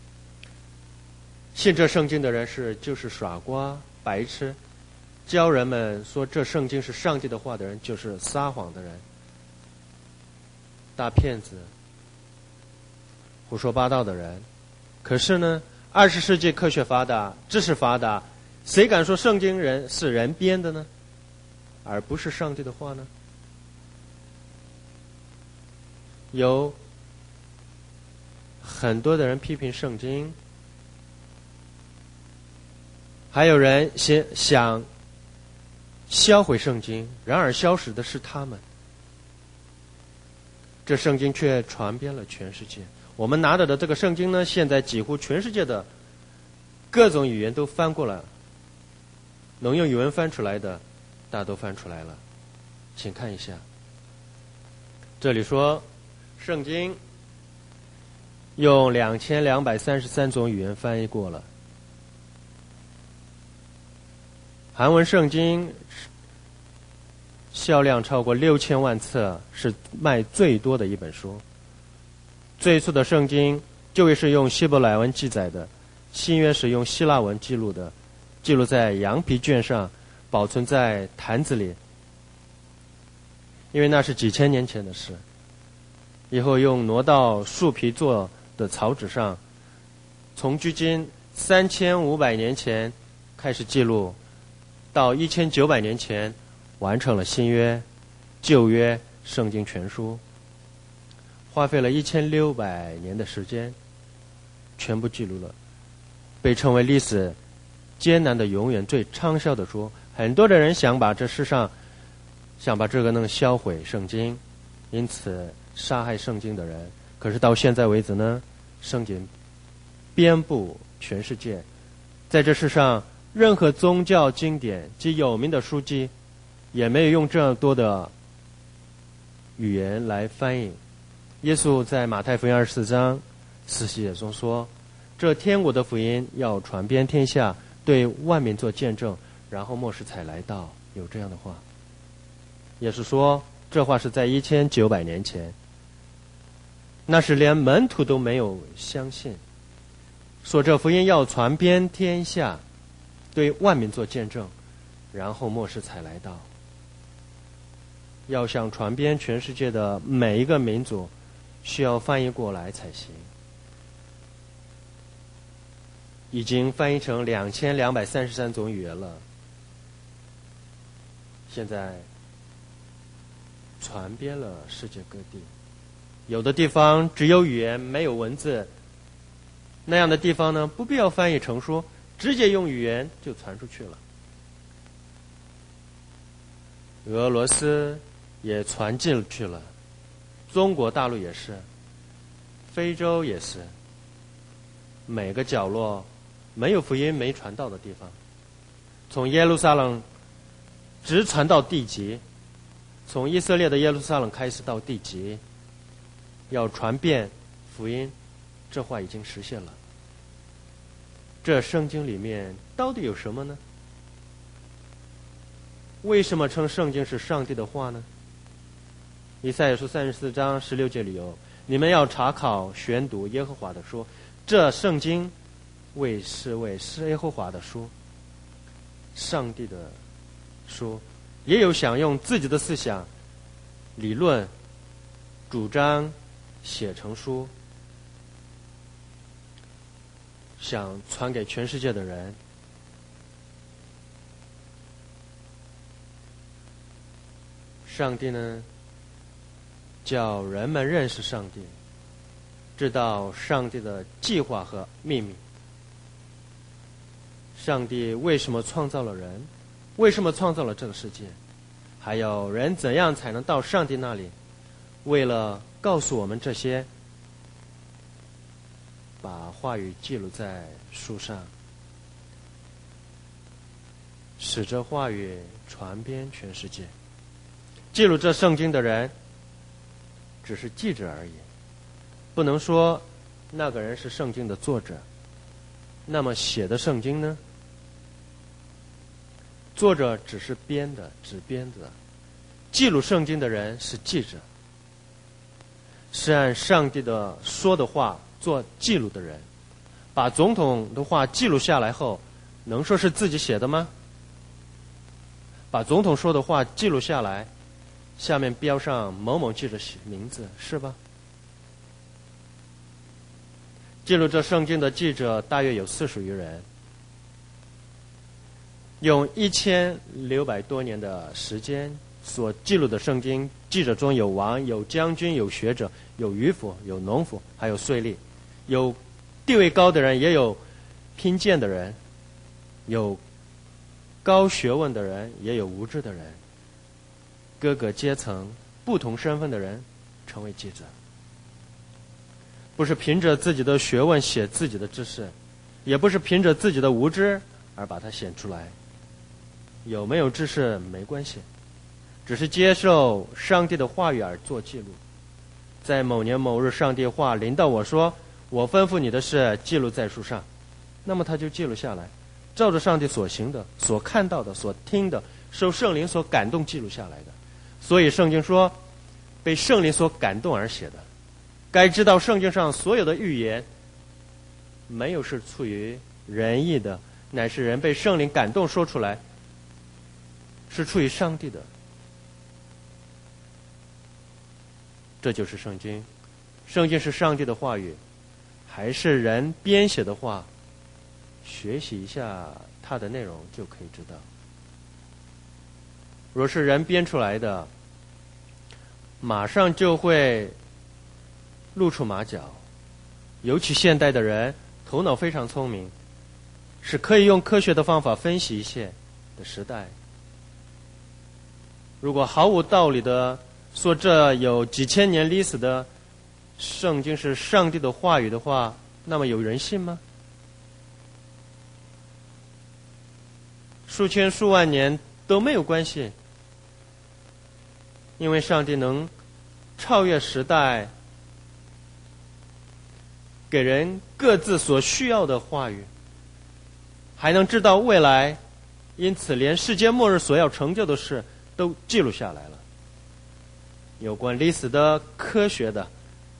信这圣经的人就是耍瓜白痴，教人们说这圣经是上帝的话的人就是撒谎的人，大骗子，胡说八道的人。可是呢，20世纪科学发达，知识发达，谁敢说圣经是人编的呢？而不是上帝的话呢？有很多的人批评圣经，还有人想销毁圣经，然而消失的是他们。这圣经却传遍了全世界。我们拿着的这个圣经呢，现在几乎全世界的各种语言都翻过来，能用语文翻出来的大都翻出来了。请看一下，这里说圣经用2233种语言翻译过了。韩文圣经销量超过6000万册，是卖最多的一本书。最初的圣经旧约是用希伯来文记载的，新约是用希腊文记录的，记录在羊皮卷上，保存在坛子里，因为那是几千年前的事。以后用挪到树皮做的草纸上，从距今3500年前开始记录，到1900年前完成了新约、旧约圣经全书，花费了1600年的时间，全部记录了，被称为历史艰难的永远最畅销的书。很多的人想把这世上想把这个能销毁圣经，因此杀害圣经的人。可是到现在为止呢，圣经遍布全世界，在这世上任何宗教经典及有名的书籍也没有用这样多的语言来翻译。耶稣在马太福音24章4节中说，这天国的福音要传遍天下，对万民做见证，然后末世才来到。有这样的话。也是说这话是在1900年前，那时连门徒都没有相信，说这福音要传遍天下，对万民做见证，然后末世才来到。 要想传遍全世界的每一个民族，需要翻译过来才行。已经翻译成2233种语言了。现在传遍了世界各地，有的地方只有语言没有文字，那样的地方呢，不必要翻译成书，直接用语言就传出去了。俄罗斯也传进去了，中国大陆也是，非洲也是，每个角落没有福音没传到的地方，从耶路撒冷直传到地极，从以色列的耶路撒冷开始到地极，要传遍福音，这话已经实现了。这圣经里面到底有什么呢？为什么称圣经是上帝的话呢？以赛亚书34章16节里有：你们要查考宣读耶和华的书，这圣经是耶和华的书，上帝的书，也有想用自己的思想、理论、主张写成书，想传给全世界的人。上帝呢，叫人们认识上帝，知道上帝的计划和秘密。上帝为什么创造了人？为什么创造了这个世界？还有人怎样才能到上帝那里？为了告诉我们这些，把话语记录在书上，使这话语传遍全世界。记录这圣经的人只是记者而已，不能说那个人是圣经的作者。那么写的圣经呢？作者只是编的，只编的。记录圣经的人是记者，是按上帝的说的话做记录的人。把总统的话记录下来后，能说是自己写的吗？把总统说的话记录下来，下面标上某某记者名字，是吧？记录这圣经的记者大约有40余人，用1600多年的时间所记录的圣经，记者中有王，有将军，有学者，有渔夫，有农夫，还有税吏，有地位高的人，也有贫贱的人，有高学问的人，也有无知的人，各个阶层不同身份的人成为记者。不是凭着自己的学问写自己的知识，也不是凭着自己的无知而把它写出来。有没有知识没关系，只是接受上帝的话语而做记录。在某年某日，上帝话临到我说，我吩咐你的事记录在书上，那么他就记录下来，照着上帝所行的、所看到的、所听的，受圣灵所感动记录下来的。所以圣经说，被圣灵所感动而写的。该知道圣经上所有的预言，没有是出于人意的，乃是人被圣灵感动说出来，是出于上帝的。这就是圣经。圣经是上帝的话语，还是人编写的话？学习一下它的内容就可以知道。若是人编出来的，马上就会露出马脚。尤其现代的人头脑非常聪明，是可以用科学的方法分析一切的时代。如果毫无道理的说这有几千年历史的圣经是上帝的话语的话，那么有人信吗？数千数万年都没有关系，因为上帝能超越时代，给人各自所需要的话语，还能知道未来，因此连世界末日所要成就的事都记录下来了。有关历史的、科学的，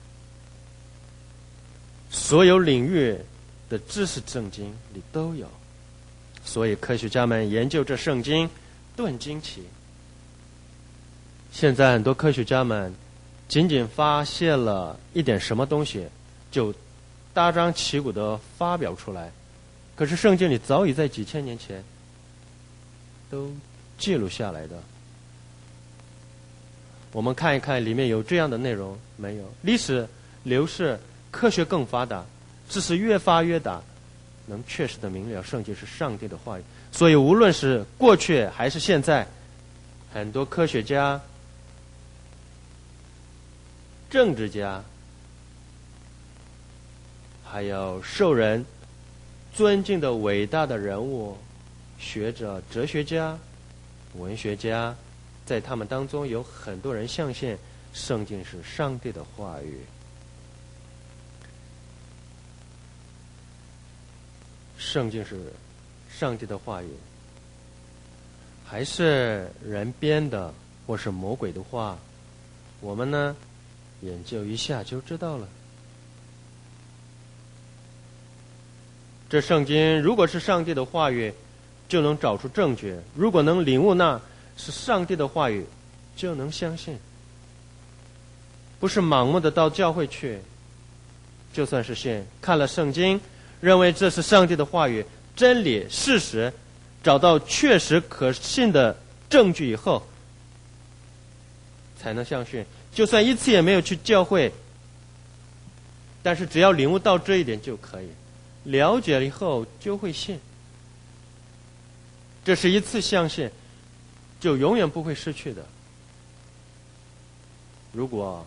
所有领域的知识圣经里都有。所以科学家们研究这圣经，都很惊奇。 现在很多科学家们仅仅发现了一点什么东西，就大张旗鼓地发表出来。可是圣经里早已在几千年前都记录下来的。我们看一看里面有这样的内容没有？历史流逝，科学更发达，知识越发越大，能确实的明了圣经是上帝的话语。所以无论是过去还是现在，很多科学家、政治家，还有受人尊敬的伟大的人物、学者、哲学家、文学家，在他们当中有很多人相信圣经是上帝的话语。圣经是上帝的话语，还是人编的，或是魔鬼的话？我们呢，研究一下就知道了。这圣经如果是上帝的话语，就能找出证据；如果能领悟那是上帝的话语，就能相信。不是盲目的到教会去，就算是信，看了圣经，认为这是上帝的话语、真理、事实，找到确实可信的证据以后，才能相信。就算一次也没有去教会，但是只要领悟到这一点就可以，了解了以后就会信。这是一次相信，就永远不会失去的。如果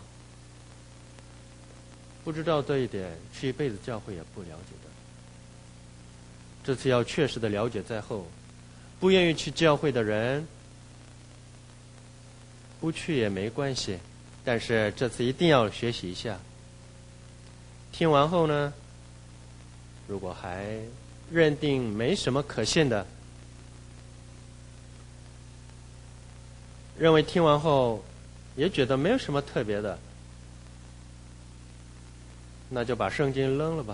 不知道这一点，去一辈子教会也不了解的。这次要确实的了解在后，不愿意去教会的人，不去也没关系，但是这次一定要学习一下。听完后呢，如果还认定没什么可信的，认为听完后也觉得没有什么特别的，那就把圣经扔了吧。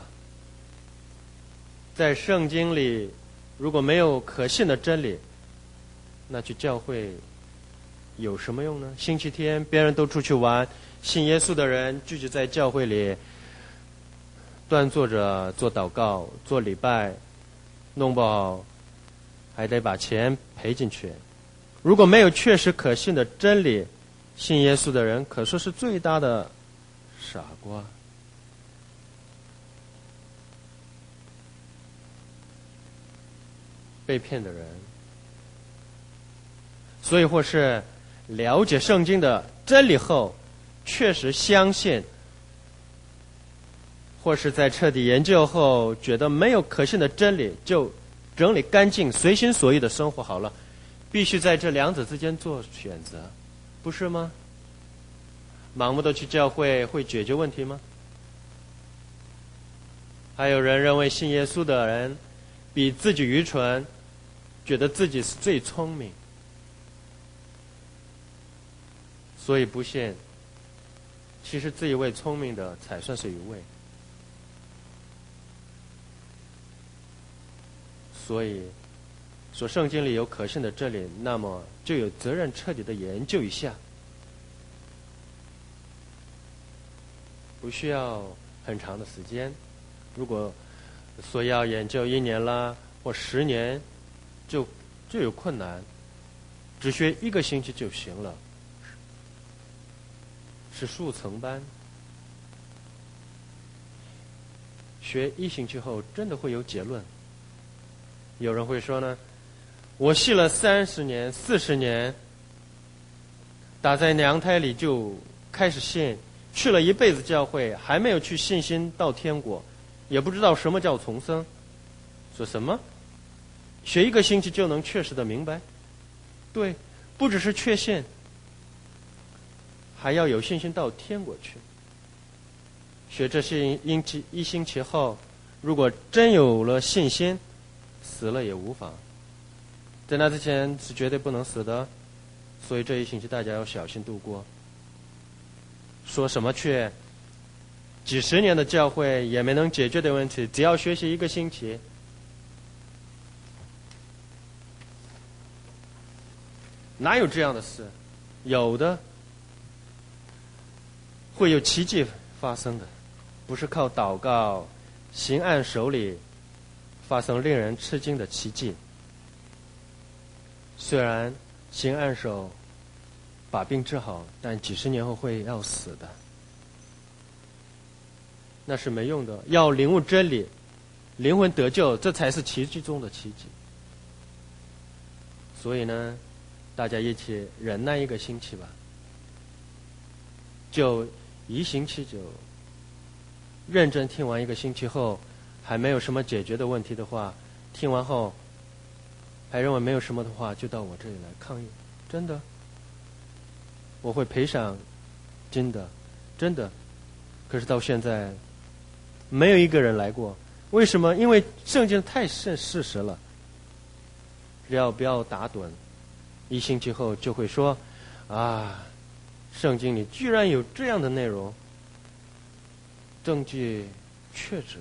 在圣经里如果没有可信的真理，那去教会有什么用呢？星期天别人都出去玩，信耶稣的人聚集在教会里，端坐着做祷告、做礼拜，弄不好还得把钱赔进去。如果没有确实可信的真理，信耶稣的人可说是最大的傻瓜。被骗的人，所以或是了解圣经的真理后确实相信，或是在彻底研究后觉得没有可信的真理，就整理干净，随心所欲的生活好了。必须在这两者之间做选择，不是吗？盲目的去教会会解决问题吗？还有人认为信耶稣的人比自己愚蠢，觉得自己是最聪明，所以不信。其实自以为聪明的才算是愚昧。所以说圣经里有可信的真理，那么就有责任彻底的研究一下，不需要很长的时间。如果说要研究1年啦或10年，就有困难，只学1个星期就行了，是速成班。学1星期后真的会有结论。有人会说呢，我信了30年、40年，打在娘胎里就开始信，去了一辈子教会，还没有去信心到天国，也不知道什么叫重生。说什么？学1个星期就能确实的明白？对，不只是确信，还要有信心到天国去。学这些1星期后，如果真有了信心，死了也无妨。在那之前是绝对不能死的，所以这1星期大家要小心度过。说什么去几十年的教会也没能解决的问题，只要学习1个星期，哪有这样的事？ 有的会有奇迹发生的，不是靠祷告、行按手里发生令人吃惊的奇迹。虽然行按手把病治好，但几十年后会要死的，那是没用的。要领悟真理，灵魂得救，这才是奇迹中的奇迹。所以呢，大家一起忍耐一个星期吧，就一星期就认真听完一个星期后，还没有什么解决的问题的话，听完后还认为没有什么的话，就到我这里来抗议。真的，我会赔偿金的，真的。可是到现在没有一个人来过。为什么？因为圣经太是事实了。只要不要打盹，一星期后就会说啊，圣经里居然有这样的内容，证据确凿。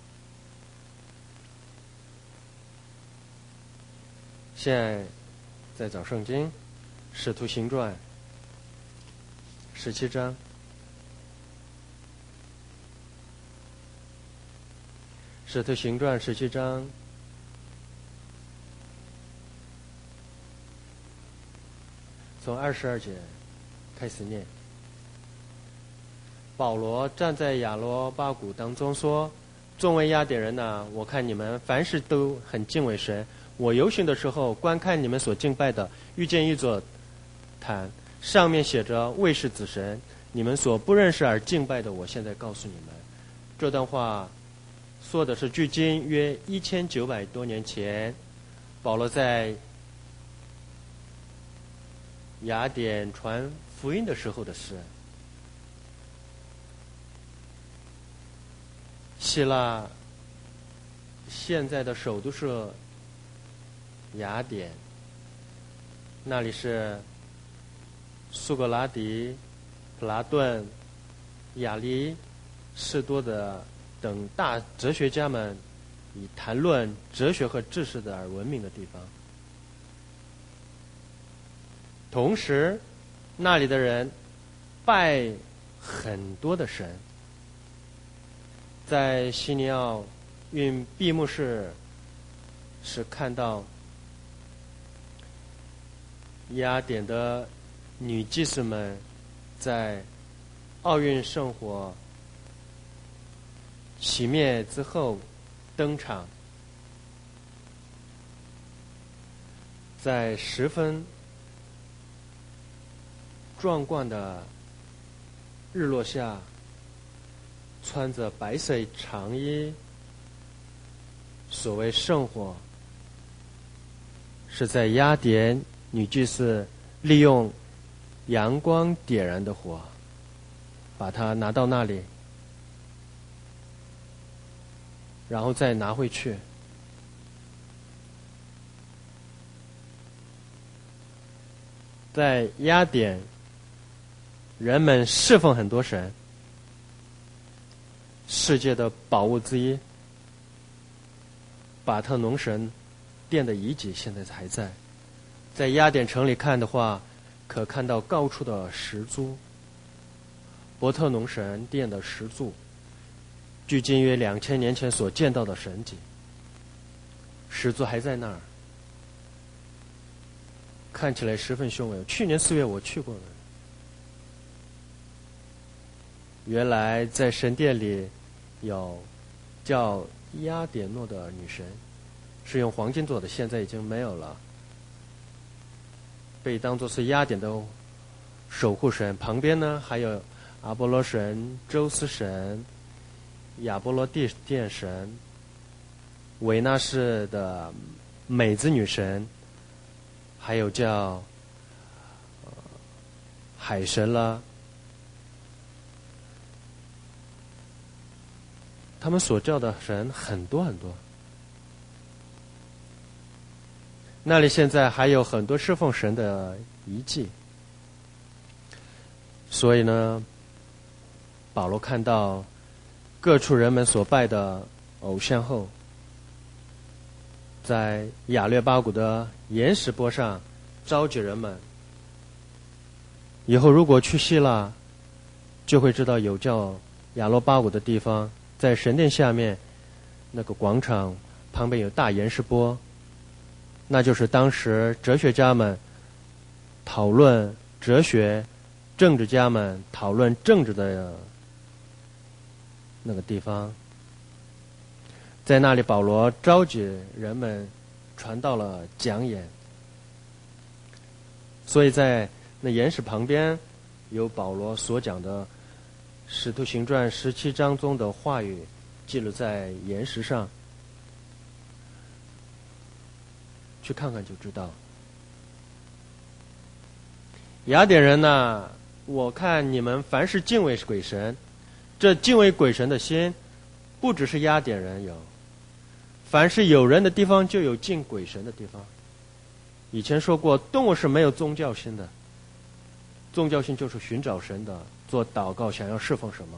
现在在找圣经，使徒行传17章。使徒行传17章从22节开始念。保罗站在亚罗巴谷当中说：众位雅典人哪，我看你们凡事都很敬畏神。我游行的时候，观看你们所敬拜的，遇见一座坛，上面写着卫士子神，你们所不认识而敬拜的，我现在告诉你们。这段话说的是距今约1900多年前，保罗在雅典传福音的时候的事。希腊现在的首都是雅典，那里是苏格拉底、普拉顿、亚里士多德等大哲学家们以谈论哲学和知识的而闻名的地方。同时那里的人拜很多的神。在西尼奥运闭幕式是看到雅典的女祭司们在奥运圣火熄灭之后登场，在十分壮观的日落下，穿着白色长衣。所谓圣火是在雅典女祭司利用阳光点燃的火，把它拿到那里，然后再拿回去。在雅典，人们侍奉很多神，世界的宝物之一巴特农神殿的遗迹现在还在。在雅典城里看的话，可看到高处的石柱，伯特农神殿的石柱，距今约2000年前所见到的神迹，石柱还在那儿，看起来十分雄伟。去年4月我去过了。原来在神殿里有叫雅典诺的女神，是用黄金做的，现在已经没有了，被当作是雅典的守护神。旁边呢还有阿波罗神、宙斯神、亚波罗殿神、维纳斯的美子女神，还有叫海神啦。他们所叫的神很多很多。那里现在还有很多侍奉神的遗迹。所以呢，保罗看到各处人们所拜的偶像后，在亚略巴谷的岩石坡上召集人们， 以后如果去希腊，就会知道有叫亚罗巴谷的地方，在神殿下面那个广场旁边有大岩石坡，那就是当时哲学家们讨论哲学，政治家们讨论政治的那个地方。在那里，保罗召集人们传到了讲演，所以在那岩石旁边有保罗所讲的使徒行传17章中的话语记录在岩石上，去看看就知道。雅典人呐，我看你们凡是敬畏鬼神，这敬畏鬼神的心不只是雅典人有，凡是有人的地方就有敬鬼神的地方。以前说过，动物是没有宗教心的，宗教心就是寻找神的，做祷告，想要侍奉什么。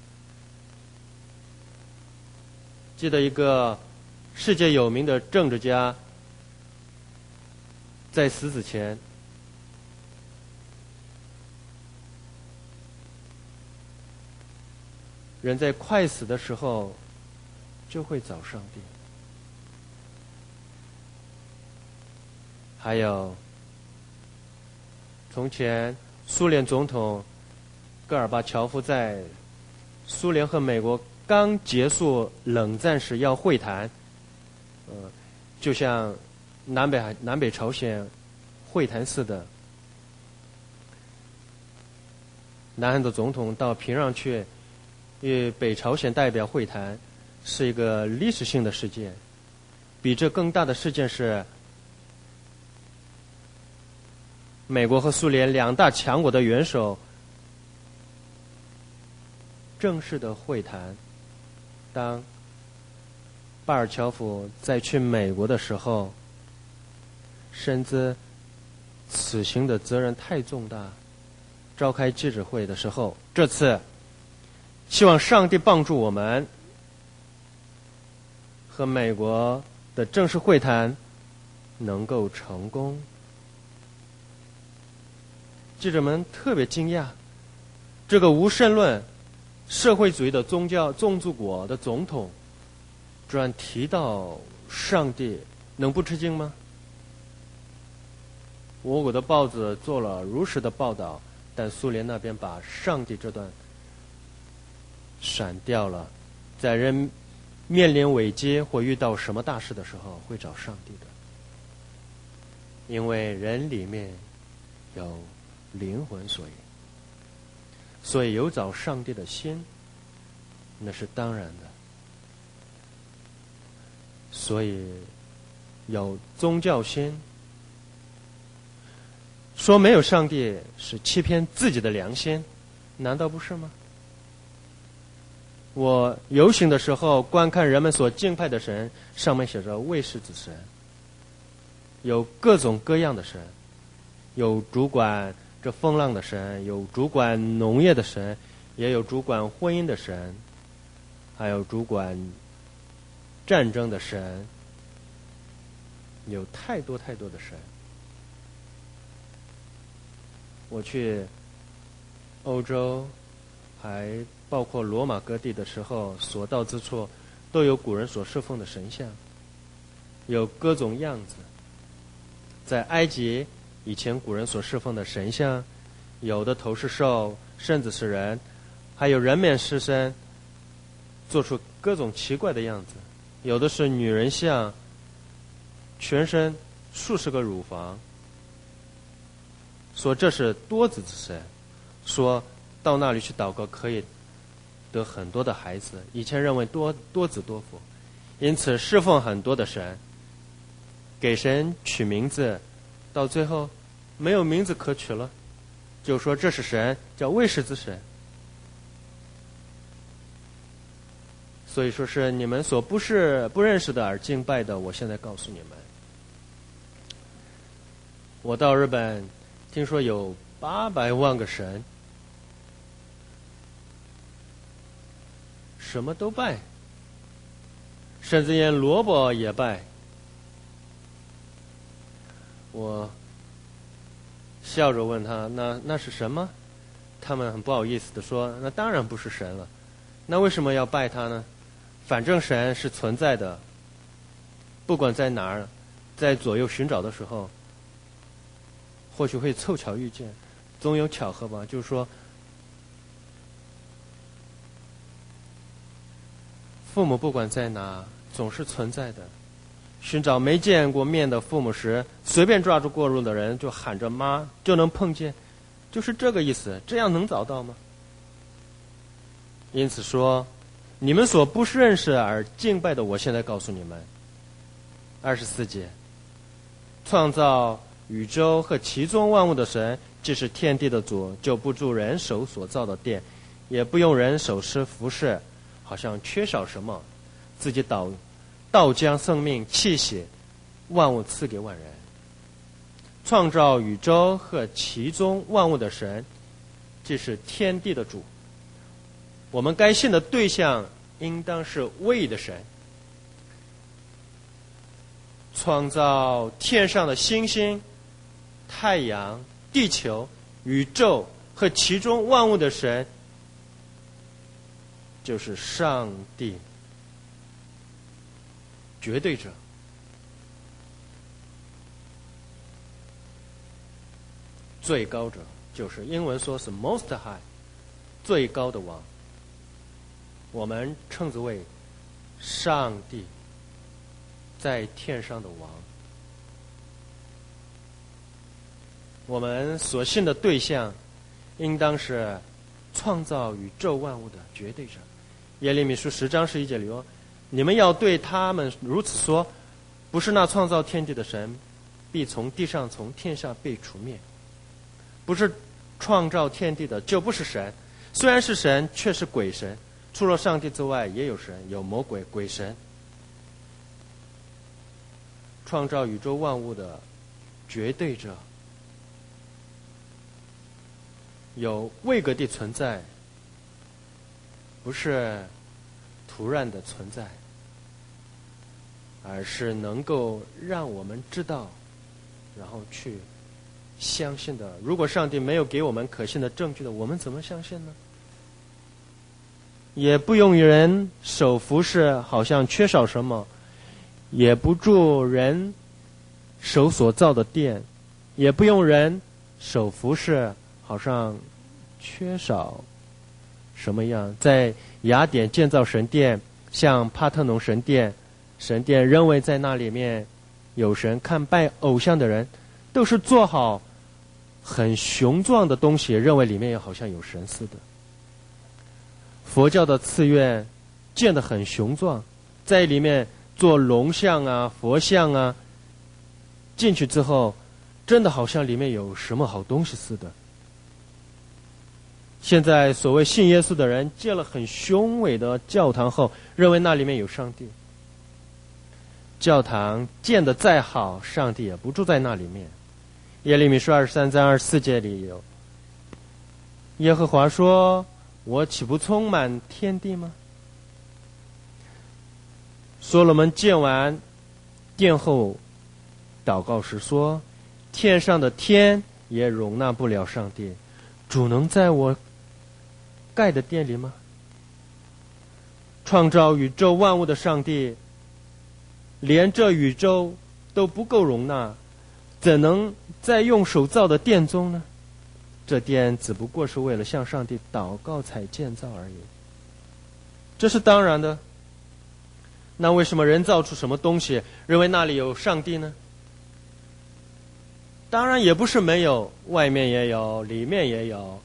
记得一个世界有名的政治家，在死之前，人在快死的时候就会找上帝。还有从前苏联总统戈尔巴乔夫在苏联和美国刚结束冷战时要会谈，就像南北朝鲜会谈似的，南韩的总统到平壤去与北朝鲜代表会谈，是一个历史性的事件。比这更大的事件是美国和苏联两大强国的元首正式的会谈。当巴尔乔夫在去美国的时候，深知此行的责任太重大，召开记者会的时候，这次希望上帝帮助我们和美国的正式会谈能够成功。记者们特别惊讶，这个无神论社会主义的宗主国的总统居然提到上帝，能不吃惊吗？我国的报纸做了如实的报道，但苏联那边把上帝这段删掉了。在人面临危机或遇到什么大事的时候，会找上帝的，因为人里面有灵魂，所以有找上帝的心，那是当然的。所以有宗教心，说没有上帝是欺骗自己的良心，难道不是吗？我游行的时候观看人们所敬拜的神，上面写着卫士之神，有各种各样的神，有主管这风浪的神，有主管农业的神，也有主管婚姻的神，还有主管战争的神，有太多太多的神。我去欧洲还包括罗马各地的时候，所到之处都有古人所侍奉的神像，有各种样子。在埃及以前古人所侍奉的神像，有的头是兽，甚至是人，还有人面狮身，做出各种奇怪的样子。有的是女人像，全身数十个乳房，说这是多子之神，说到那里去祷告可以得很多的孩子。以前认为多子多福，因此侍奉很多的神，给神取名字，到最后没有名字可取了，就说这是神，叫卫士之神。所以说是你们所不认识的而敬拜的，我现在告诉你们，我到日本听说有800万个神，什么都拜，甚至连萝卜也拜。我笑着问他：“那是什么？”他们很不好意思地说：“那当然不是神了。那为什么要拜他呢？反正神是存在的，不管在哪儿，在左右寻找的时候，或许会凑巧遇见，总有巧合吧。就是说，父母不管在哪，总是存在的。寻找没见过面的父母时，随便抓住过路的人就喊着妈，就能碰见，就是这个意思。这样能找到吗？因此说，你们所不认识而敬拜的，我现在告诉你们。24节，创造宇宙和其中万物的神，既是天地的主，就不住人手所造的殿，也不用人手施服侍，好像缺少什么，自己倒将生命气血万物赐给万人。创造宇宙和其中万物的神，既是天地的主，我们该信的对象应当是唯一的神。创造天上的星星、太阳、地球、宇宙和其中万物的神，就是上帝，绝对者。最高者，就是英文说是 most high， 最高的王，我们称之为上帝，在天上的王。我们所信的对象应当是创造宇宙万物的绝对者。耶利米书10章11节里说，你们要对他们如此说，不是那创造天地的神必从地上从天下被除灭，不是创造天地的就不是神，虽然是神却是鬼神，除了上帝之外也有神，有魔鬼鬼神。创造宇宙万物的绝对者，有位格的存在，不是突然的存在，而是能够让我们知道，然后去相信的。如果上帝没有给我们可信的证据的，我们怎么相信呢？也不用人手服侍，好像缺少什么，也不住人手所造的殿，也不用人手服侍，好像缺少什么样。在雅典建造神殿，像帕特农神殿，认为在那里面有神，看拜偶像的人都是做好很雄壮的东西，认为里面也好像有神似的。佛教的寺院建得很雄壮，在里面做龙像啊、佛像啊，进去之后真的好像里面有什么好东西似的。现在所谓信耶稣的人建了很雄伟的教堂后，认为那里面有上帝。教堂建得再好，上帝也不住在那里面。耶利米书23章24节里有，耶和华说，我岂不充满天地吗？所罗门建完殿后祷告时说，天上的天也容纳不了上帝，主能在我盖的殿里吗？创造宇宙万物的上帝，连这宇宙都不够容纳，怎能在用手造的殿中呢？这殿只不过是为了向上帝祷告才建造而已，这是当然的。那为什么人造出什么东西，认为那里有上帝呢？当然也不是没有，外面也有，里面也有，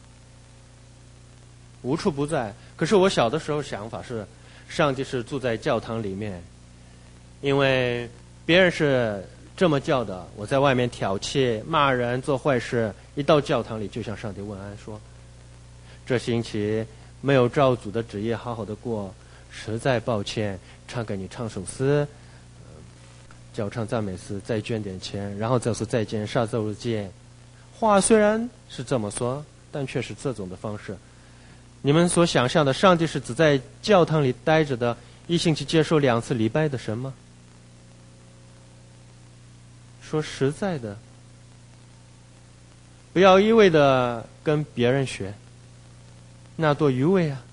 无处不在。可是我小的时候想法是，上帝是住在教堂里面，因为别人是这么叫的，我在外面挑衅、骂人、做坏事，一到教堂里就向上帝问安说，这星期没有照主的旨意好好的过，实在抱歉，唱给你唱首诗，教唱赞美诗，再捐点钱，然后再说再见，下周见。话虽然是这么说，但却是这种的方式。你们所想象的上帝是只在教堂里待着的，一星期接受2次礼拜的神吗？说实在的， 不要一味的跟别人学，那多愚昧啊！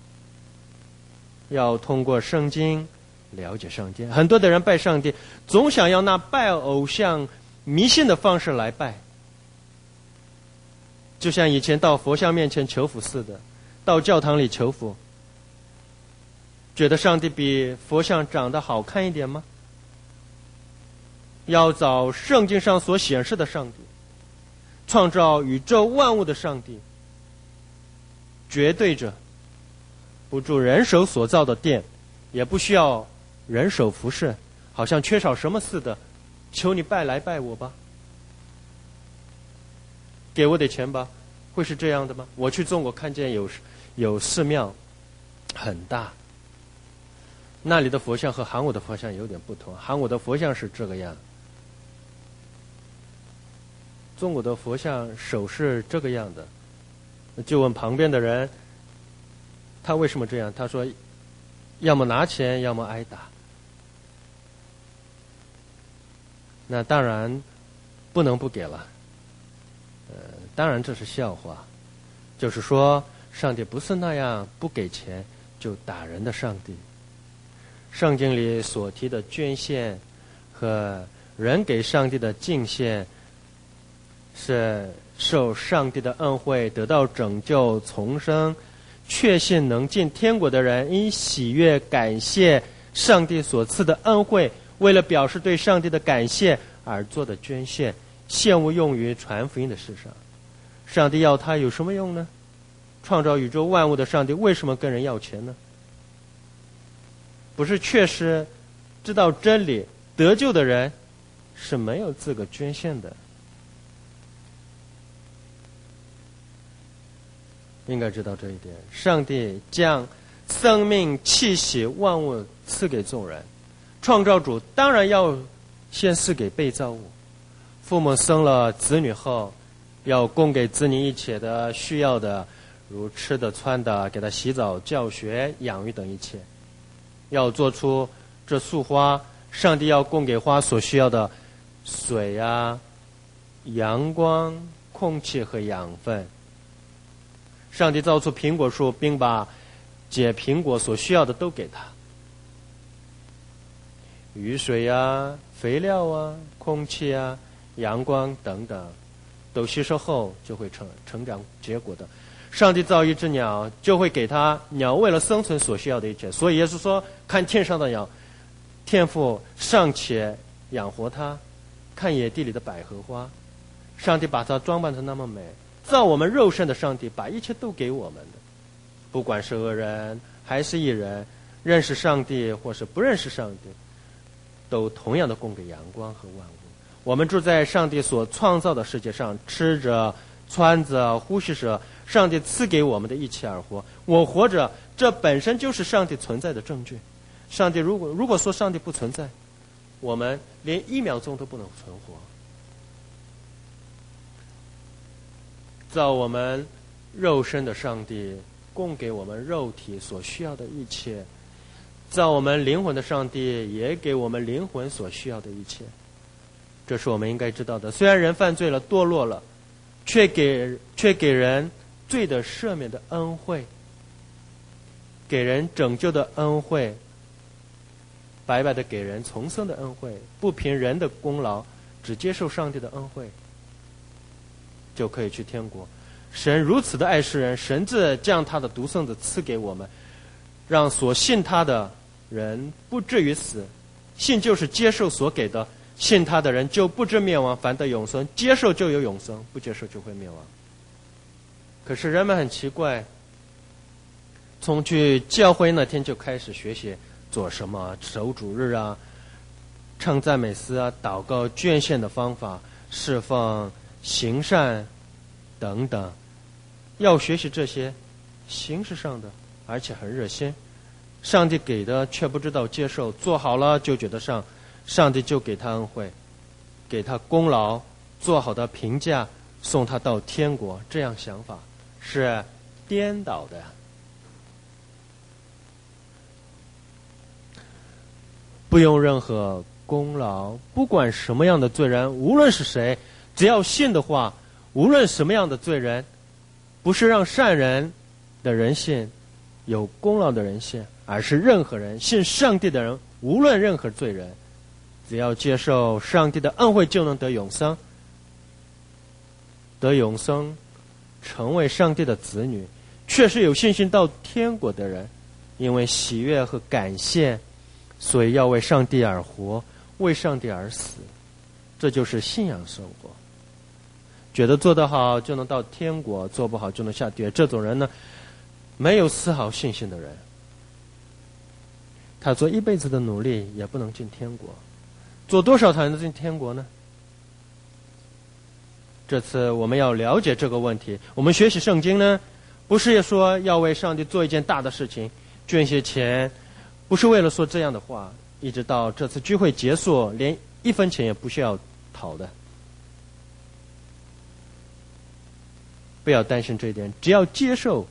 要通过圣经了解上帝。很多的人拜上帝，总想要那拜偶像、迷信的方式来拜，就像以前到佛像面前求福似的，到教堂里求福，觉得上帝比佛像长得好看一点吗？要找圣经上所显示的上帝，创造宇宙万物的上帝，绝对着不住人手所造的殿，也不需要人手服侍，好像缺少什么似的，求你拜来拜我吧，给我点钱吧，会是这样的吗？我去中国看见有寺庙很大，那里的佛像和韩国的佛像有点不同，韩国的佛像是这个样，中国的佛像手是这个样的。就问旁边的人，他为什么这样？他说，要么拿钱，要么挨打。那当然不能不给了。当然这是笑话，就是说上帝不是那样不给钱就打人的上帝。圣经里所提的捐献和人给上帝的敬献，是受上帝的恩惠得到拯救重生，确信能进天国的人，因喜悦感谢上帝所赐的恩惠，为了表示对上帝的感谢而做的捐献，现物用于传福音的事上。上帝要他有什么用呢？创造宇宙万物的上帝为什么跟人要钱呢？不是确实知道真理得救的人是没有资格捐献的。应该知道这一点，上帝将生命气息万物赐给众人，创造主当然要先赐给被造物。父母生了子女后，要供给子女一切的需要的，如吃的穿的，给他洗澡教学养育等一切。要做出这束花，上帝要供给花所需要的水啊、阳光、空气和养分。上帝造出苹果树，并把结苹果所需要的都给他，雨水啊、肥料啊、空气啊、阳光等等，都吸收后就会成长结果的。上帝造一只鸟，就会给他鸟为了生存所需要的一切。所以耶稣说，看天上的鸟，天父尚且养活它，看野地里的百合花，上帝把它装扮成那么美。造我们肉身的上帝把一切都给我们的，不管是恶人还是义人，认识上帝或是不认识上帝，都同样的供给阳光和万物。我们住在上帝所创造的世界上，吃着穿着呼吸着上帝赐给我们的一切而活。我活着，这本身就是上帝存在的证据。上帝如果说上帝不存在，我们连1秒钟都不能存活。造我们肉身的上帝供给我们肉体所需要的一切，造我们灵魂的上帝也给我们灵魂所需要的一切。这是我们应该知道的。虽然人犯罪了堕落了，却给人罪的赦免的恩惠，给人拯救的恩惠，白白的给人重生的恩惠，不凭人的功劳，只接受上帝的恩惠，就可以去天国。神如此的爱世人，神自将他的独生子赐给我们，让所信他的人不至于死。信就是接受所给的，信他的人就不至灭亡，反得永生。接受就有永生，不接受就会灭亡。可是人们很奇怪，从去教会那天就开始学习做什么守主日啊、唱赞美诗啊、祷告捐献的方法、侍奉行善等等，要学习这些形式上的，而且很热心。上帝给的却不知道接受，做好了就觉得上帝就给他恩惠，给他功劳，做好的评价，送他到天国。这样想法是颠倒的。不用任何功劳，不管什么样的罪人，无论是谁，只要信的话， 无论什么样的罪人，不是让善人的人信，有功劳的人信，而是任何人信上帝的人，无论任何罪人，只要接受上帝的恩惠，就能得永生。得永生，成为上帝的子女，确实有信心到天国的人，因为喜悦和感谢，所以要为上帝而活，为上帝而死。这就是信仰生活。觉得做得好就能到天国，做不好就能下地狱，这种人呢，没有丝毫信心的人，他做一辈子的努力也不能进天国。做多少才能进天国呢？这次我们要了解这个问题。我们学习圣经呢，不是说要为上帝做一件大的事情，捐些钱，不是为了说这样的话。一直到这次聚会结束，连1分钱也不需要讨的。不要担心这一点，只要接受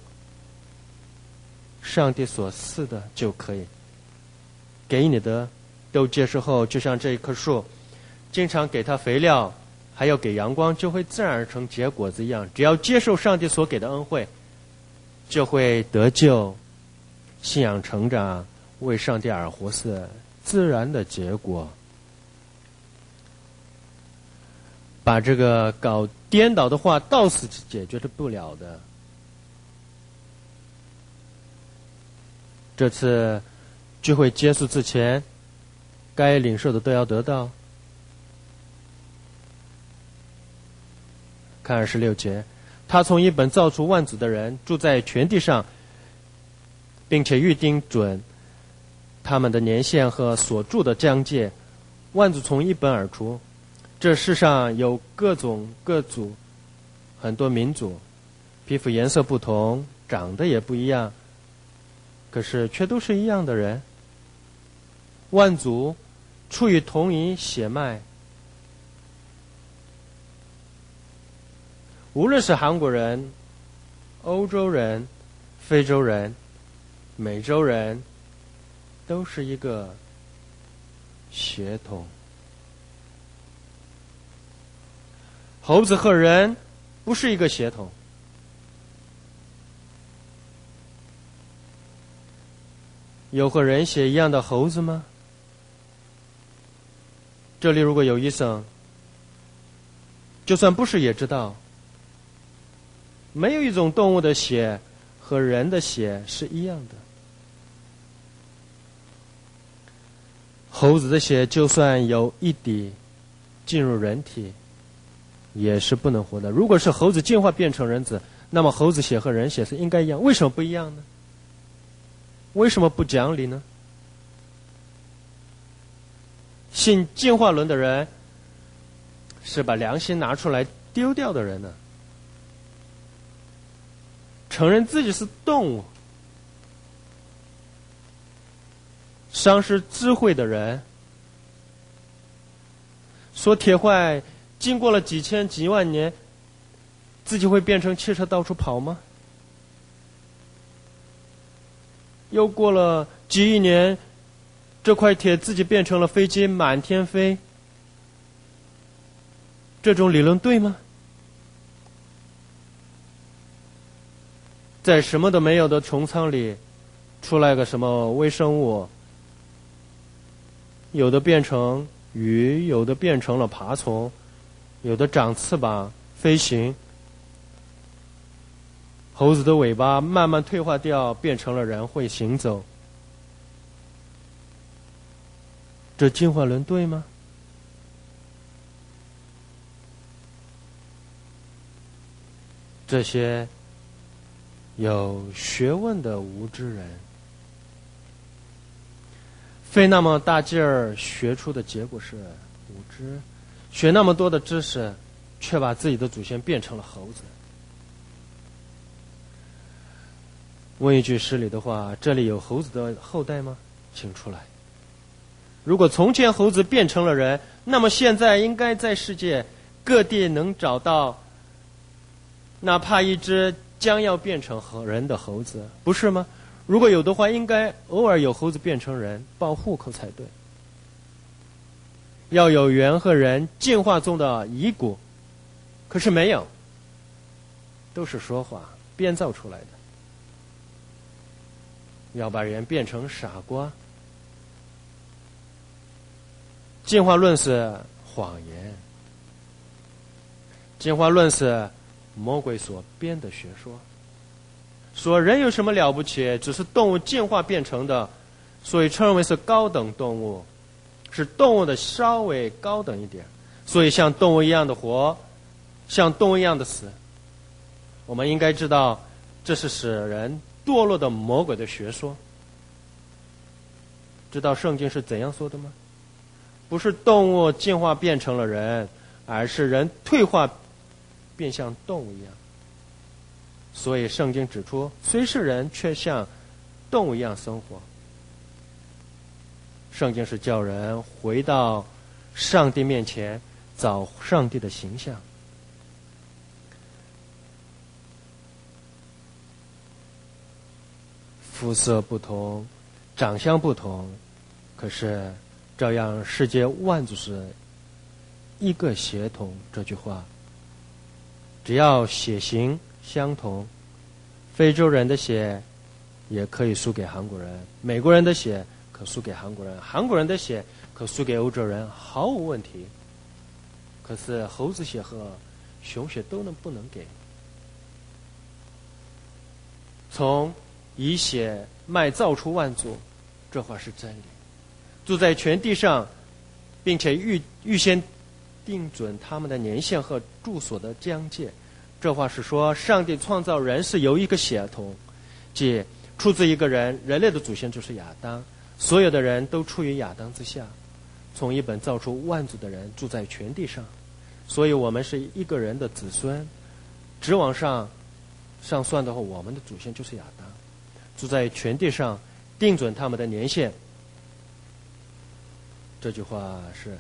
上帝所赐的就可以。给你的都接受后，就像这一棵树，经常给它肥料，还要给阳光，就会自然而成结果子一样。只要接受上帝所给的恩惠，就会得救，信仰成长，为上帝而活，是自然的结果。把这个搞颠倒的话，到死是解决不了的。这次聚会结束之前，该领受的都要得到。看26节，他从一本造出万族的人，住在全地上，并且预定准他们的年限和所住的疆界。万族从一本而出。这世上有各种各族，很多民族，皮肤颜色不同，长得也不一样，可是却都是一样的人。万族出于同一血脉，无论是韩国人、欧洲人、非洲人、美洲人，都是一个血统。猴子和人不是一个血统。有和人血一样的猴子吗？这里如果有医生，就算不是也知道，没有一种动物的血和人的血是一样的。猴子的血就算有一滴进入人体，也是不能活的。如果是猴子进化变成人子，那么猴子血和人血是应该一样，为什么不一样呢？为什么不讲理呢？信进化论的人是把良心拿出来丢掉的人呢。承认自己是动物，丧失智慧的人，说铁坏经过了几千几万年，自己会变成汽车到处跑吗？又过了几亿年，这块铁自己变成了飞机满天飞，这种理论对吗？在什么都没有的穹苍里出来个什么微生物，有的变成鱼，有的变成了爬虫，有的长翅膀飞行。猴子的尾巴慢慢退化掉，变成了人，会行走。这进化论对吗？这些有学问的无知人，费那么大劲儿学出的结果是无知，学那么多的知识，却把自己的祖先变成了猴子。问一句失礼的话，这里有猴子的后代吗？请出来。如果从前猴子变成了人，那么现在应该在世界各地能找到哪怕一只将要变成人的猴子，不是吗？如果有的话，应该偶尔有猴子变成人，报户口才对。要有猿和人进化中的遗骨，可是没有。 都是说谎编造出来的，要把人变成傻瓜。进化论是谎言，进化论是魔鬼所编的学说，说人有什么了不起，只是动物进化变成的，所以称为是高等动物，是动物的稍微高等一点，所以像动物一样的活，像动物一样的死。我们应该知道，这是使人堕落的魔鬼的学说。知道圣经是怎样说的吗？不是动物进化变成了人，而是人退化变像动物一样。所以圣经指出，虽是人，却像动物一样生活。圣经是叫人回到上帝面前，找上帝的形象。肤色不同，长相不同，可是照样世界万族是一个血统。这句话只要血型相同，非洲人的血也可以输给韩国人，美国人的血可输给韩国人，韩国人的血可输给欧洲人，毫无问题。可是猴子血和熊血都不能给。从以血脉造出万族，这话是真理。住在全地上，并且预先定准他们的年限和住所的疆界，这话是说上帝创造人是由一个血统，即出自一个人，人类的祖先就是亚当，所有的人都处于亚当之下，从一本造出万族的人住在全地上，所以我们是一个人的子孙。直往上算的话，我们的祖先就是亚当，住在全地上，定准他们的年限。这句话是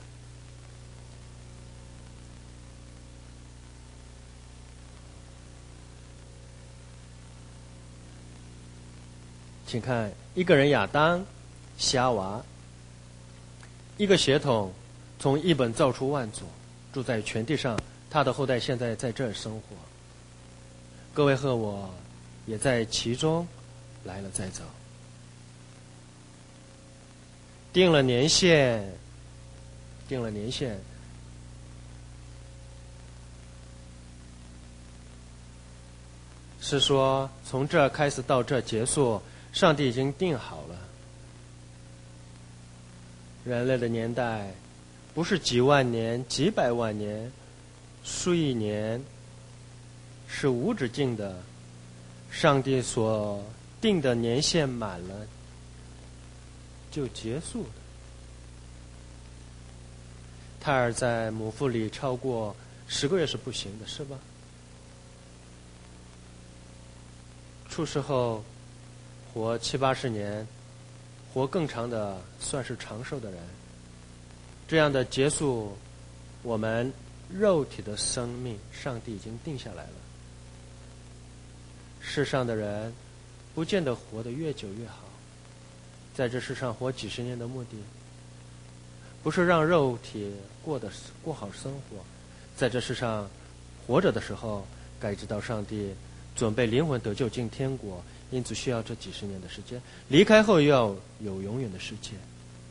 请看，一个人亚当、夏娃，一个血统从一本造出万族，住在全地上，他的后代现在在这儿生活。各位和我也在其中来了再走。定了年限，是说从这开始到这结束，上帝已经定好了。人类的年代不是几万年、几百万年、数亿年，是无止境的。上帝所定的年限满了就结束了。胎儿在母腹里超过10个月是不行的，是吧？出世后活70、80年，活更长的算是长寿的人。这样的结束我们肉体的生命，上帝已经定下来了。世上的人不见得活得越久越好，在这世上活几十年的目的，不是让肉体过好生活，在这世上活着的时候，该知道上帝准备灵魂得救进天国，因此需要这几十年的时间，离开后又要有永远的世界。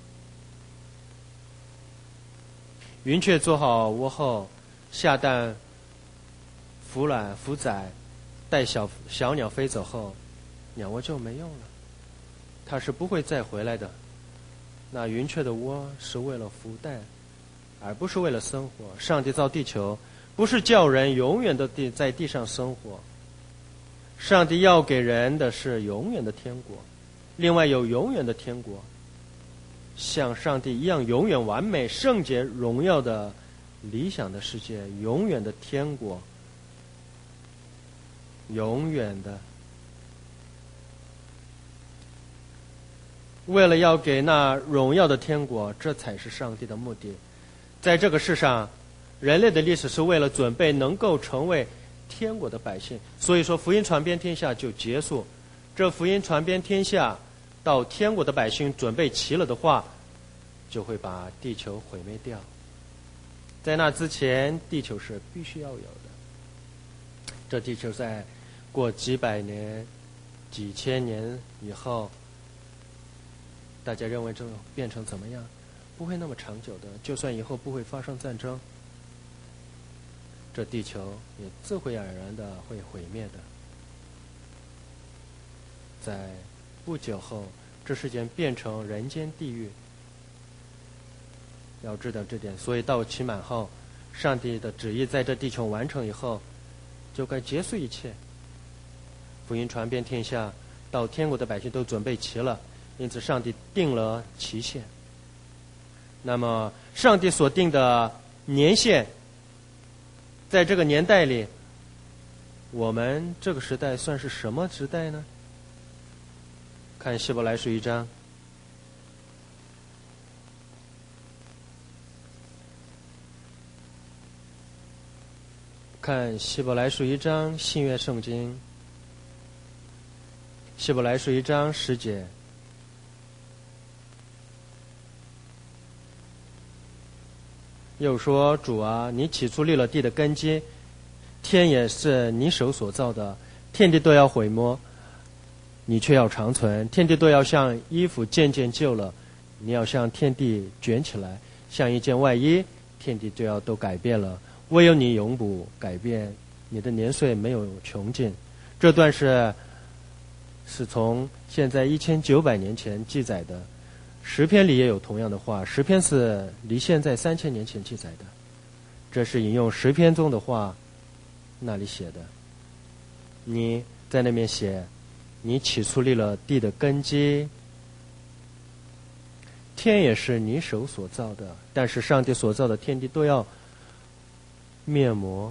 云雀做好窝后，下蛋孵卵孵仔，待小鸟飞走后，鸟窝就没用了，它是不会再回来的。那云雀的窝是为了孵蛋，而不是为了生活。上帝造地球不是叫人永远的在地上生活，上帝要给人的是永远的天国，另外有永远的天国，像上帝一样永远完美、圣洁、荣耀的理想的世界，永远的天国，永远的。为了要给那荣耀的天国，这才是上帝的目的。在这个世上，人类的历史是为了准备能够成为天国的百姓，所以说福音传遍天下就结束。这福音传遍天下，到天国的百姓准备齐了的话，就会把地球毁灭掉。在那之前，地球是必须要有的。 这地球在过几百年、几千年以后，大家认为这变成怎么样？不会那么长久的。就算以后不会发生战争，这地球也自会而然的会毁灭的。在不久后，这世界变成人间地狱。要知道这点，所以到期满后，上帝的旨意在这地球完成以后，就该结束一切。福音传遍天下，到天国的百姓都准备齐了，因此上帝定了期限。那么上帝所定的年限，在这个年代里，我们这个时代算是什么时代呢？看希伯来书1章。看希伯来书1章，新约圣经。希伯来书1章10节。又说：主啊，你起初立了地的根基，天也是你手所造的，天地都要毁没，你却要长存。天地都要像衣服渐渐旧了，你要像天地卷起来，像一件外衣，天地就要都改变了。唯有你永不改变，你的年岁没有穷尽。这段是从现在1900年前记载的，诗篇里也有同样的话，诗篇是离现在3000年前记载的。这是引用诗篇中的话那里写的。你在那边写，你起初立了地的根基，天也是你手所造的，但是上帝所造的天地都要灭没，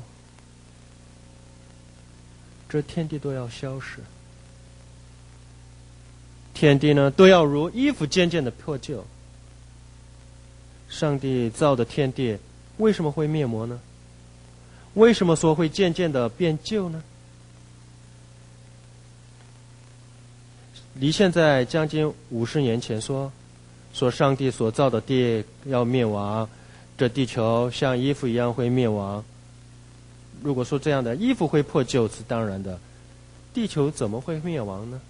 这天地都要消失，天地呢都要如衣服渐渐的破旧。上帝造的天地为什么会灭没呢？为什么说会渐渐的变旧呢？离现在将近50年前说上帝所造的地要灭亡，这地球像衣服一样会灭亡。如果说这样的衣服会破旧是当然的，地球怎么会灭亡呢？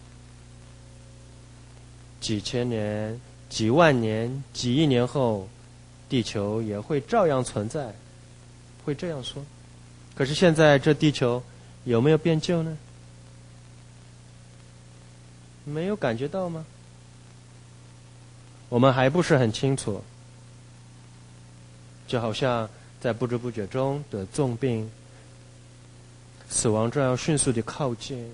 几千年、几万年、几亿年后，地球也会照样存在，会这样说。可是现在这地球有没有变旧呢？没有感觉到吗？我们还不是很清楚。就好像在不知不觉中得重病，死亡这样迅速的靠近，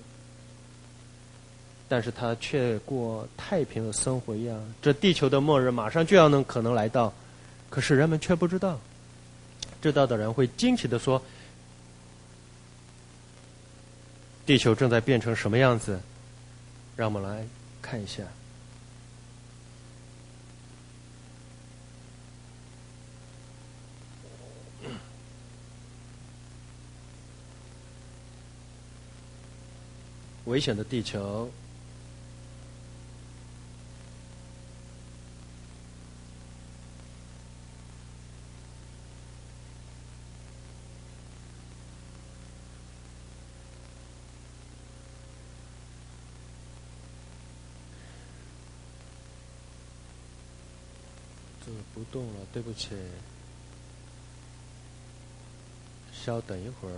但是他却过太平的生活一样。这地球的末日马上就要可能来到，可是人们却不知道。知道的人会惊奇地说，地球正在变成什么样子？让我们来看一下。危险的地球。这个不动了，对不起，稍等一会儿。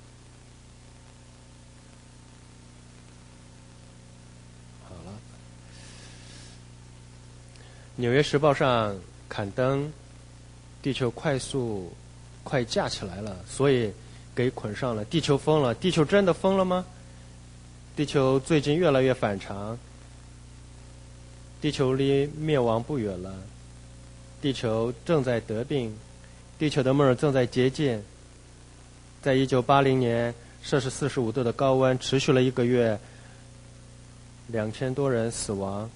好了，《纽约时报》上刊登，地球快架起来了，所以给捆上了。地球疯了，地球真的疯了吗？地球最近越来越反常，地球离灭亡不远了。地球正在得病，地球的末日正在接近。在1980年，摄氏45度的高温持续了1个月，2000多人死亡，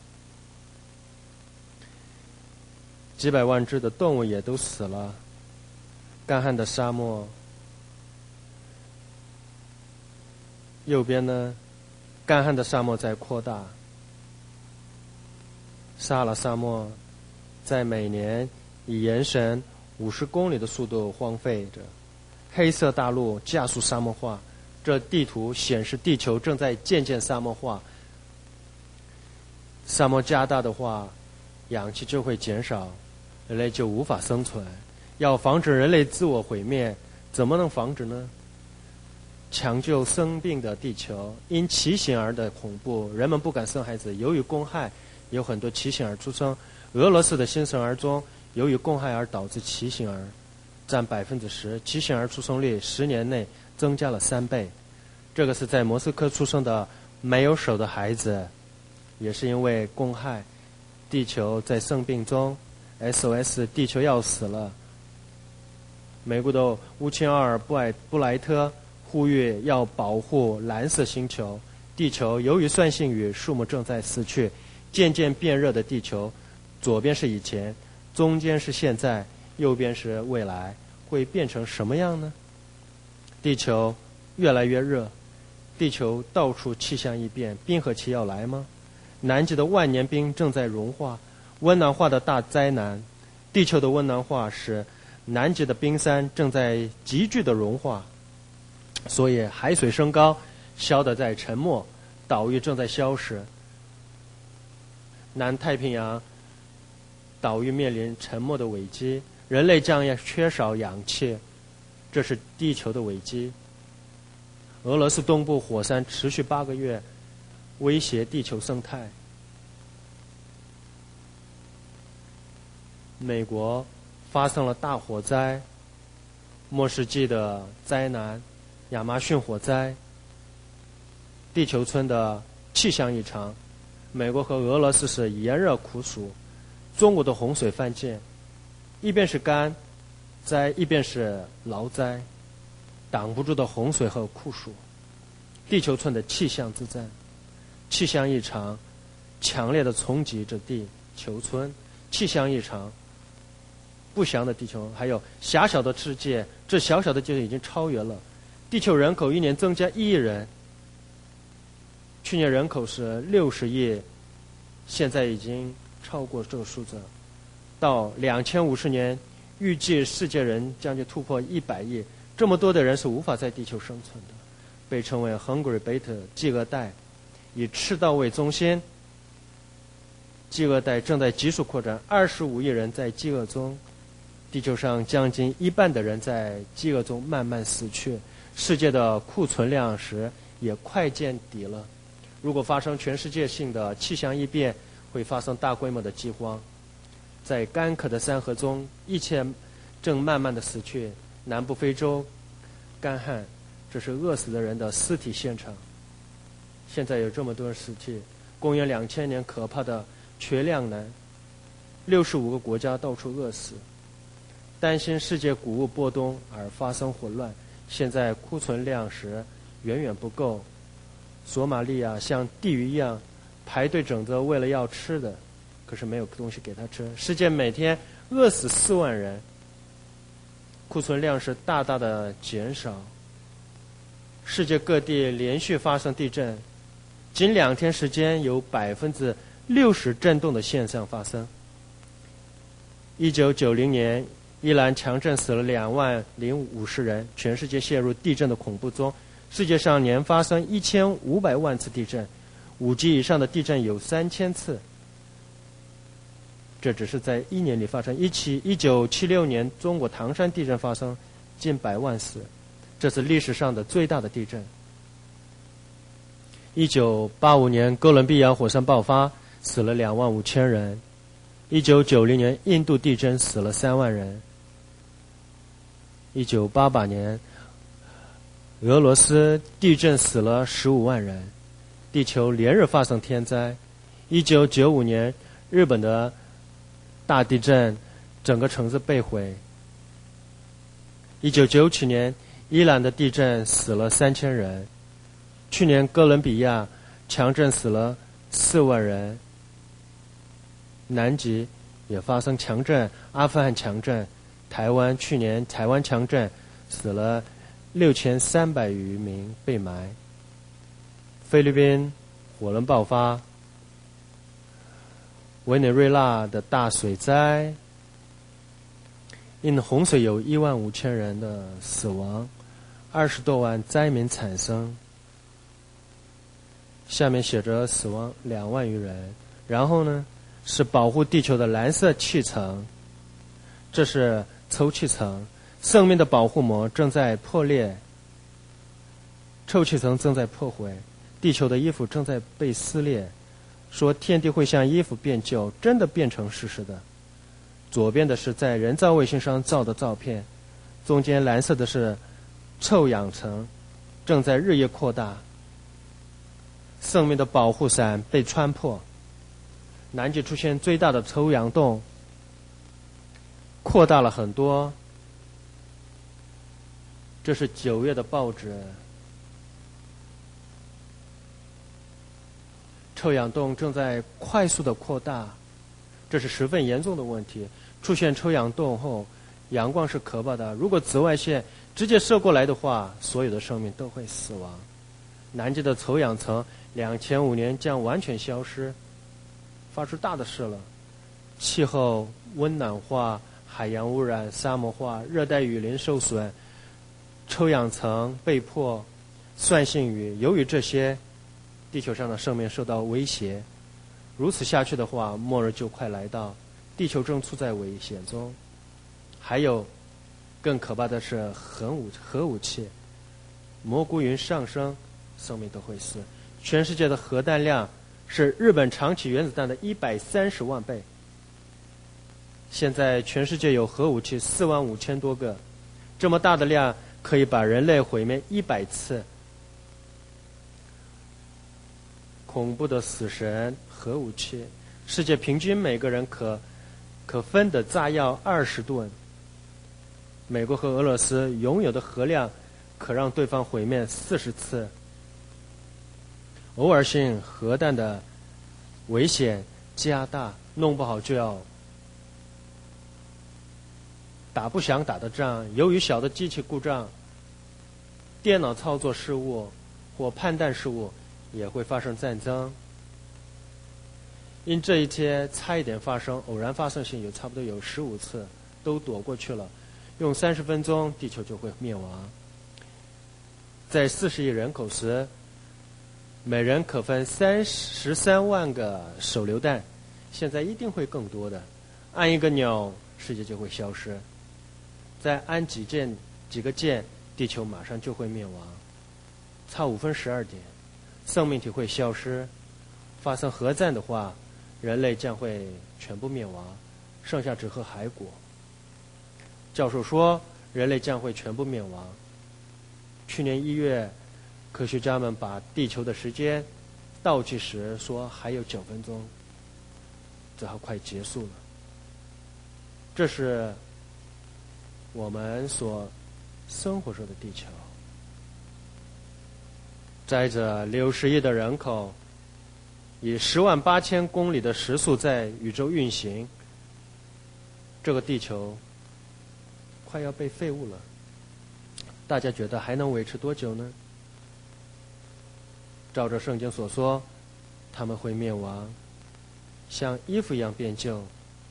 几百万只的动物也都死了。干旱的沙漠，右边呢，干旱的沙漠在扩大，撒拉沙漠在每年以延伸50公里的速度荒废着，黑色大陆加速沙漠化， 这地图显示地球正在渐渐沙漠化，沙漠加大的话，氧气就会减少，人类就无法生存。要防止人类自我毁灭，怎么能防止呢？抢救生病的地球，因畸形儿的恐怖，人们不敢生孩子。由于公害，有很多畸形儿出生。俄罗斯的新生儿中，由于公害而导致畸形儿占10%，畸形儿出生率10年内增加了3倍。这个是在莫斯科出生的没有手的孩子，也是因为公害。地球在生病中 ，SOS， 地球要死了。美国的乌钦奥尔布莱特呼吁要保护蓝色星球。地球由于酸性雨，树木正在死去，渐渐变热的地球，左边是以前，中间是现在，右边是未来，会变成什么样呢？地球越来越热，地球到处气象异变，冰河期要来吗？南极的万年冰正在融化，温暖化的大灾难。地球的温暖化使南极的冰山正在急剧的融化，所以海水升高，小岛在沉没，岛屿正在消失。南太平洋岛屿面临沉没的危机，人类将要缺少氧气，这是地球的危机。俄罗斯东部火山持续8个月，威胁地球生态。美国发生了大火灾，末世纪的灾难，亚马逊火灾，地球村的气象异常。美国和俄罗斯是炎热酷暑，中国的洪水犯贱，一边是干灾，一边是涝灾，挡不住的洪水和酷暑。地球村的气象之战，气象异常，强烈的冲击着地球村，气象异常，不祥的地球，还有狭小的世界，这小小的世界已经超越了地球人口，一年增加1亿人。去年人口是60亿，现在已经超过这个数字。到2050年，预计世界人将就突破100亿。这么多的人是无法在地球生存的，被称为 Hungry Belt 饥饿带，以赤道为中心，饥饿带正在急速扩展，25亿人在饥饿中。地球上将近1半的人在饥饿中慢慢死去，世界的库存粮食也快见底了。如果发生全世界性的气象异变，会发生大规模的饥荒。在干渴的山河中，一切正慢慢的死去。南部非洲干旱，这是饿死的人的尸体现场。现在有这么多尸体。公元2000年可怕的缺粮难，65个国家到处饿死。担心世界谷物波动而发生混乱，现在库存粮食远远不够。索马利亚像地狱一样排队整着，为了要吃的，可是没有东西给他吃。世界每天饿死4万人，库存量是大大的减少。世界各地连续发生地震，仅2天时间有60%震动的现象发生。1990年，伊朗强震死了20050人，全世界陷入地震的恐怖中。世界上年发生1500万次地震，5级以上的地震有3000次。这只是在1年里发生。1976年，中国唐山地震发生近100万次，这是历史上的最大的地震。1985年，哥伦比亚火山爆发，死了25000人。1990年，印度地震死了3万人。1988年，俄罗斯地震死了15万人。地球连日发生天灾。1995年，日本的大地震，整个城市被毁。1997年，伊朗的地震死了3000人。去年哥伦比亚强震死了4万人。南极也发生强震，阿富汗强震，去年台湾强震死了6300余名被埋。菲律宾火轮爆发，委内瑞拉的大水灾，因洪水有15000人的死亡， 20多万灾民产生，下面写着死亡2万余人。然后呢，是保护地球的蓝色气层，这是臭气层，生命的保护膜正在破裂，臭气层正在破毁，地球的衣服正在被撕裂。说天地会像衣服变旧，真的变成事实的。左边的是在人造卫星上照的照片，中间蓝色的是臭氧层正在日益扩大，生命的保护伞被穿破，南极出现最大的臭氧洞，扩大了很多。这是9月的报纸，臭氧洞正在快速的扩大，这是十分严重的问题。出现臭氧洞后，阳光是可怕的，如果紫外线直接射过来的话，所有的生命都会死亡。南极的臭氧层2005年将完全消失，发生大的事了。气候温暖化，海洋污染，沙漠化，热带雨林受损，臭氧层被破，酸性雨。由于这些，地球上的生命受到威胁。如此下去的话，末日就快来到，地球正处在危险中。还有更可怕的是核武器，蘑菇云上升，生命都会死。全世界的核弹量是日本长崎原子弹的130万倍。现在全世界有核武器45000多个，这么大的量可以把人类毁灭100次。恐怖的死神核武器，世界平均每个人可分的炸药20吨。美国和俄罗斯拥有的核量可让对方毁灭40次。偶尔性核弹的危险加大，弄不好就要打不想打的仗。由于小的机器故障、电脑操作失误或判断失误，也会发生战争。因这一天差一点发生，偶然发生性差不多有15次，都躲过去了。用30分钟，地球就会灭亡。在40亿人口时，每人可分13万个手榴弹，现在一定会更多的。按一个钮，世界就会消失。再按几个键，地球马上就会灭亡。差5分12点，生命体会消失。发生核战的话，人类将会全部灭亡，剩下只和骸骨。教授说，人类将会全部灭亡。去年1月，科学家们把地球的时间倒计时说还有9分钟，这还快结束了。这是我们所生活着的地球，载着60亿的人口，以108000公里的时速在宇宙运行。这个地球快要被废物了，大家觉得还能维持多久呢？照着圣经所说，他们会灭亡，像衣服一样变旧。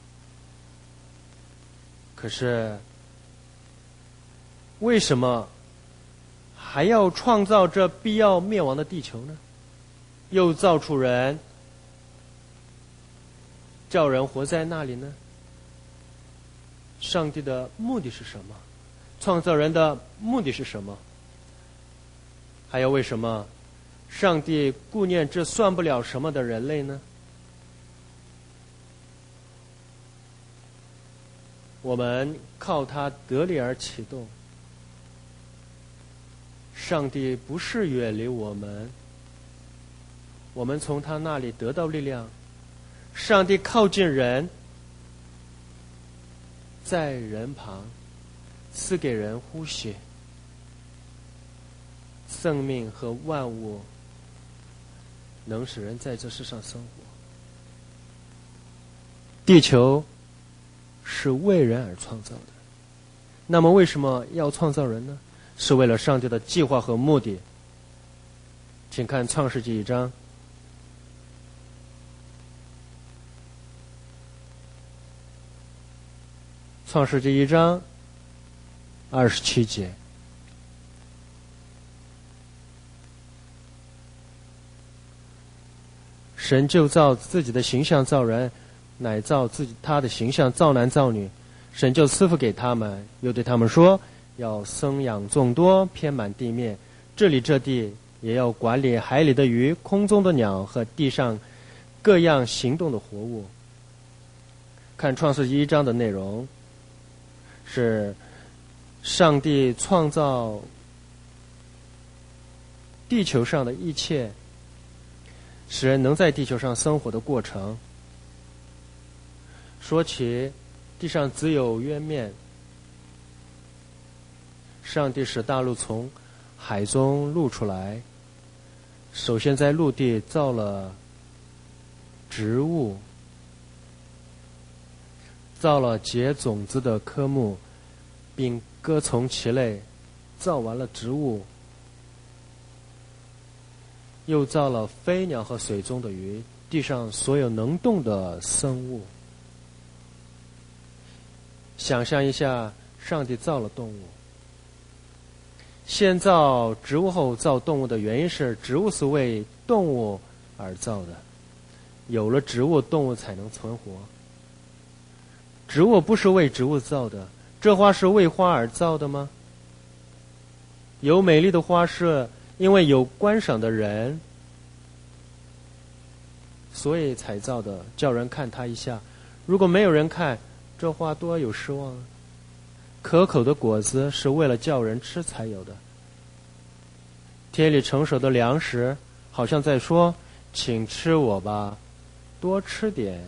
可是为什么还要创造这必要灭亡的地球呢？又造出人，叫人活在那里呢？上帝的目的是什么？创造人的目的是什么？还有为什么上帝顾念这算不了什么的人类呢？我们靠他得力而启动。上帝不是远离我们，我们从他那里得到力量。上帝靠近人，在人旁赐给人呼吸，生命和万物能使人在这世上生活。地球是为人而创造的，那么为什么要创造人呢？是为了上帝的计划和目的。请看创世纪1章。创世纪1章27节， 神就照自己的形象造人，乃照他的形象造男造女。神就赐福给他们，又对他们说，要生养众多，遍满地面，治理这地，也要管理海里的鱼、空中的鸟和地上各样行动的活物。看创世纪1章的内容，是上帝创造地球上的一切，使人能在地球上生活的过程。说起地上只有渊面，上帝使大陆从海中露出来，首先在陆地造了植物，造了结种子的科目，并各从其类，造完了植物，又造了飞鸟和水中的鱼，地上所有能动的生物。想象一下，上帝造了动物，先造植物后造动物的原因是，植物是为动物而造的，有了植物，动物才能存活。植物不是为植物造的，这花是为花而造的吗？有美丽的花是因为有观赏的人，所以才造的，叫人看它一下。如果没有人看，这花多有失望啊！可口的果子是为了叫人吃才有的。田里成熟的粮食，好像在说，请吃我吧，多吃点。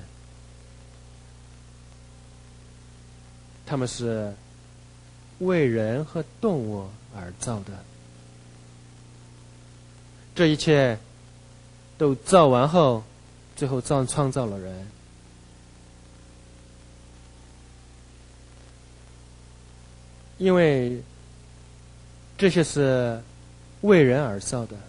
他们是为人和动物而造的。这一切都造完后，最后创造了人。因为这些是为人而造的。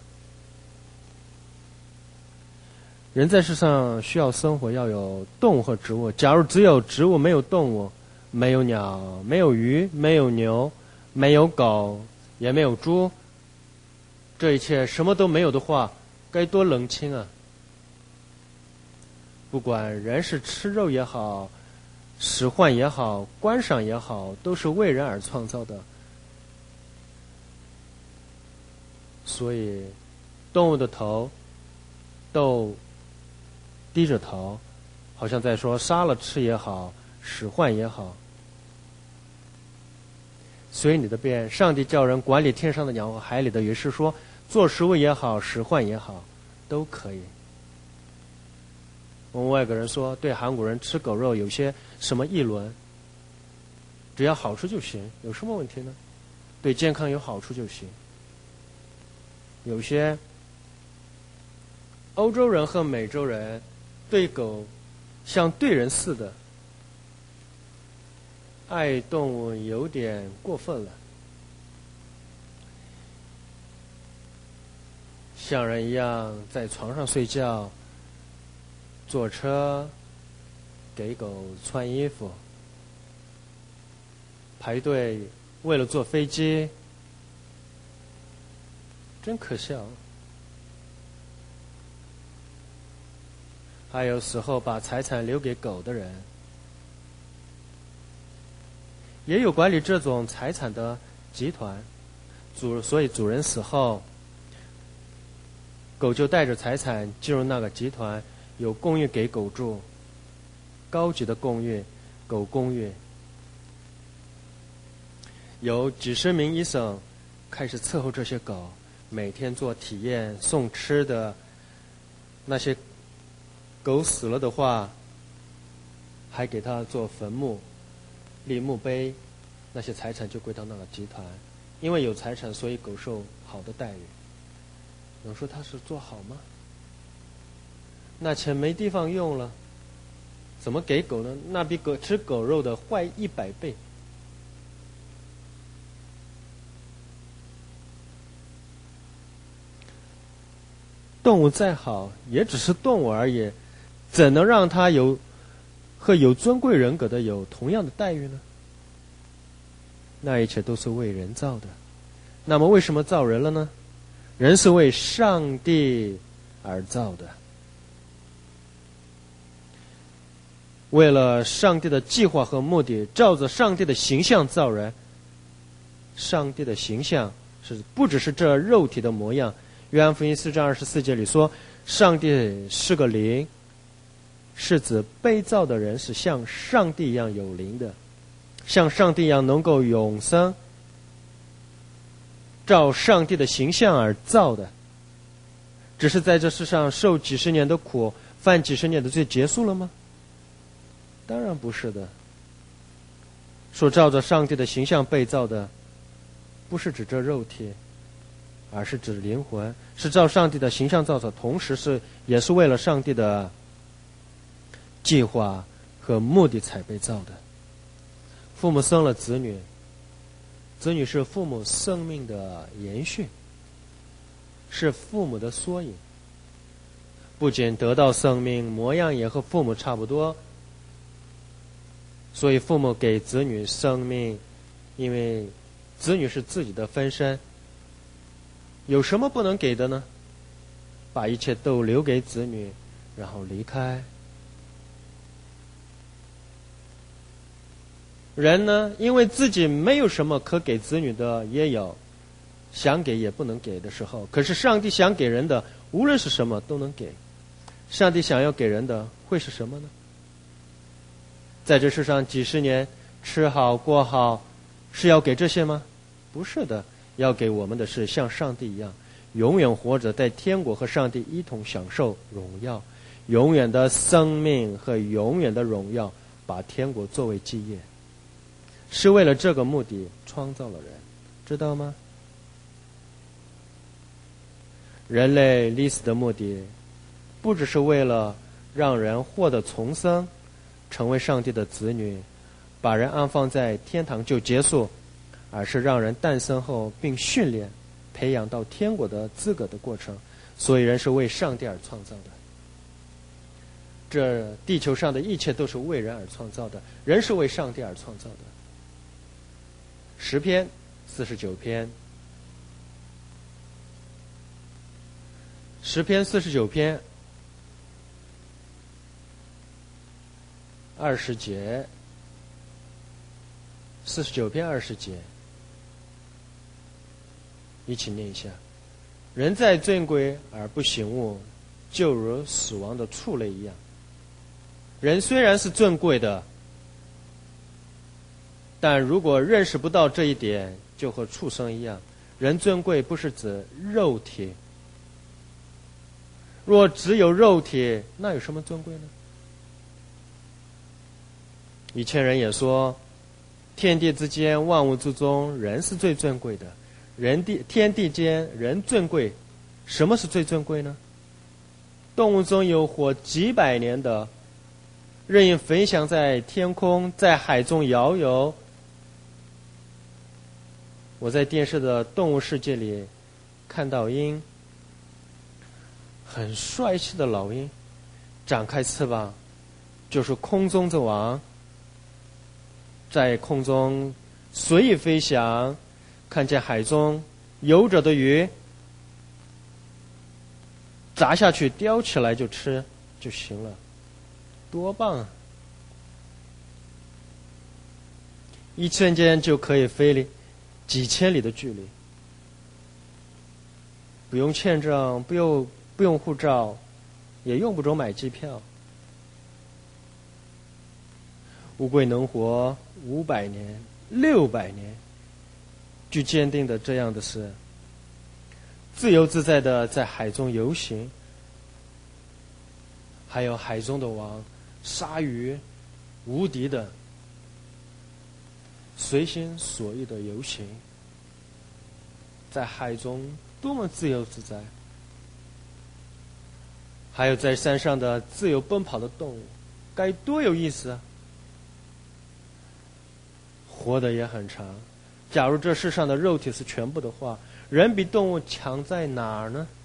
人在世上需要生活，要有动物和植物。假如只有植物没有动物，没有鸟，没有鱼，没有牛，没有狗，也没有猪，这一切什么都没有的话，该多冷清啊！不管人是吃肉也好，使唤也好，观赏也好，都是为人而创造的。所以动物的头都低着头，好像在说杀了吃也好，使唤也好。随你的便，上帝叫人管理天上的鸟和海里的鱼，是说做食物也好，使唤也好，都可以。我们外国人说，对韩国人吃狗肉有些什么议论，只要好吃就行，有什么问题呢？对健康有好处就行。有些欧洲人和美洲人对狗像对人似的，爱动物有点过分了，像人一样在床上睡觉，坐车给狗穿衣服，排队为了坐飞机，真可笑。还有时候把财产留给狗的人，也有管理这种财产的集团，所以主人死后，狗就带着财产进入那个集团，有公寓给狗住，高级的公寓，狗公寓。有几十名医生开始伺候这些狗，每天做体验，送吃的。那些狗死了的话，还给它做坟墓，立墓碑，那些财产就归到那个集团。因为有财产，所以狗受好的待遇。能说他是做好吗？那钱没地方用了，怎么给狗呢？那比吃狗肉的坏100倍。动物再好，也只是动物而已，怎能让它和有尊贵人格的有同样的待遇呢？那一切都是为人造的。那么为什么造人了呢？人是为上帝而造的。 为了上帝的计划和目的，照着上帝的形象造人。上帝的形象不只是这肉体的模样。约翰福音4章24节里说，上帝是个灵，是指被造的人是像上帝一样有灵的，像上帝一样能够永生，照上帝的形象而造的。只是在这世上受几十年的苦，犯几十年的罪结束了吗？当然不是的。说照着上帝的形象被造的，不是指这肉体，而是指灵魂，是照上帝的形象造的，同时也是为了上帝的计划和目的才被造的。父母生了子女，子女是父母生命的延续，是父母的缩影。不仅得到生命，模样也和父母差不多，所以父母给子女生命，因为子女是自己的分身。有什么不能给的呢？把一切都留给子女，然后离开。人呢，因为自己没有什么可给子女的，也有想给也不能给的时候。可是上帝想给人的，无论是什么都能给。上帝想要给人的会是什么呢？在这世上几十年吃好过好，是要给这些吗？不是的。要给我们的是像上帝一样永远活着，在天国和上帝一同享受荣耀，永远的生命和永远的荣耀，把天国作为基业。是为了这个目的创造了人，知道吗？人类历史的目的不只是为了让人获得重生，成为上帝的子女，把人安放在天堂就结束，而是让人诞生后并训练培养到天国的资格的过程。所以人是为上帝而创造的。这地球上的一切都是为人而创造的，人是为上帝而创造的。诗篇49篇，诗篇49篇20节，49篇20节，一起念一下。人在尊贵而不醒悟，就如死亡的畜类一样。人虽然是尊贵的，但如果认识不到这一点，就和畜生一样。人尊贵不是指肉体，若只有肉体，那有什么尊贵呢？以前人也说，天地之间万物之中，人是最尊贵的。天地间人尊贵，什么是最尊贵呢？动物中有活几百年的，任意飞翔在天空，在海中遨游。我在电视的动物世界里看到鹰，很帅气的老鹰，展开翅膀，就是空中之王，在空中随意飞翔，看见海中游着的鱼，砸下去叼起来就吃就行了，多棒啊！一瞬间就可以飞离几千里的距离，不用签证，不用护照，也用不着买机票。乌龟能活500年、600年，据鉴定的这样的是自由自在的在海中游行。还有海中的王，鲨鱼，无敌的，随心所欲的游行，在海中多么自由自在。还有在山上的自由奔跑的动物，该多有意思啊！活得也很长。假如这世上的肉体是全部的话，人比动物强在哪儿呢？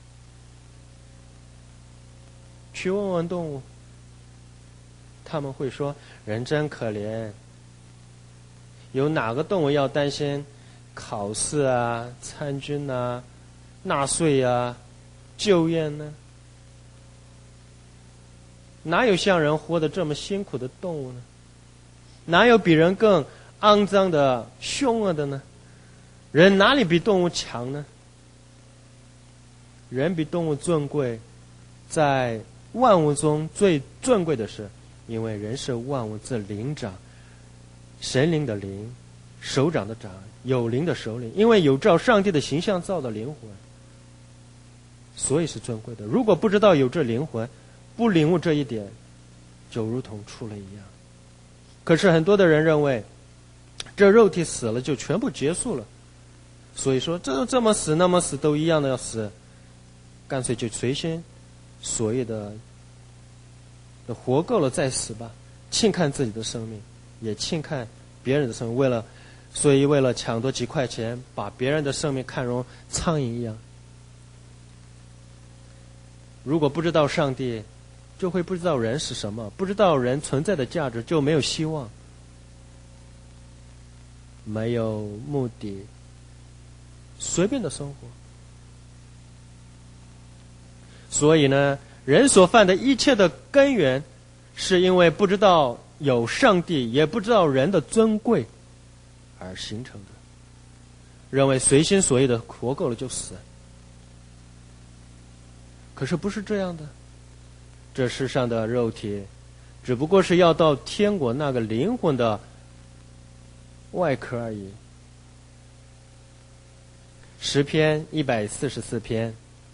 去问问动物，他们会说人真可怜。有哪个动物要担心考试啊、参军啊、纳税啊、就业呢？ 哪有像人活得这么辛苦的动物呢？哪有比人更肮脏的、凶恶的呢？人哪里比动物强呢？人比动物尊贵，在万物中最尊贵的是，因为人是万物之灵长，神灵的灵，手掌的掌，有灵的首领，因为有照上帝的形象造的灵魂，所以是尊贵的。如果不知道有这灵魂，不领悟这一点，就如同畜类一样。可是很多的人认为，这肉体死了就全部结束了，所以说这么死那么死都一样的要死，干脆就随心所欲的活够了再死吧，轻看自己的生命，也轻看别人的生命，所以为了抢夺几块钱，把别人的生命看成苍蝇一样。如果不知道上帝，就会不知道人是什么，不知道人存在的价值，就没有希望，没有目的，随便的生活。所以呢，人所犯的一切的根源，是因为不知道有上帝，也不知道人的尊贵而形成的。认为随心所欲的活够了就死。可是不是这样的。这世上的肉体只不过是要到天国那个灵魂的外壳而已。诗篇144篇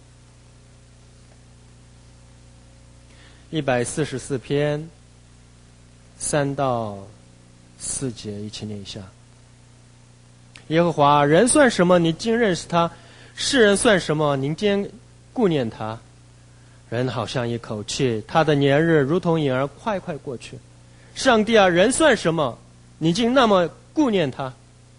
144篇3到4节，一起念一下。耶和华，人算什么，你竟认识他？世人算什么，你竟顾念他？人好像一口气，他的年日如同影儿，快快过去。上帝啊，人算什么，你竟那么顾念他？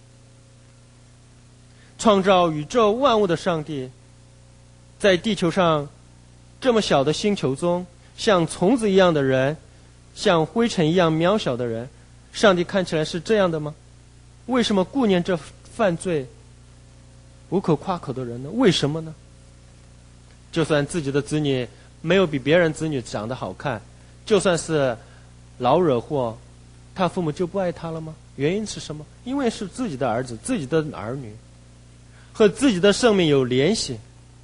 创造宇宙万物的上帝，在地球上这么小的星球中，像虫子一样的人，像灰尘一样渺小的人，上帝看起来是这样的吗？为什么顾念这犯罪无可夸口的人呢？为什么呢？就算自己的子女没有比别人子女长得好看，就算是老惹祸，他父母就不爱他了吗？原因是什么？因为是自己的儿子，自己的儿女，和自己的生命有联系。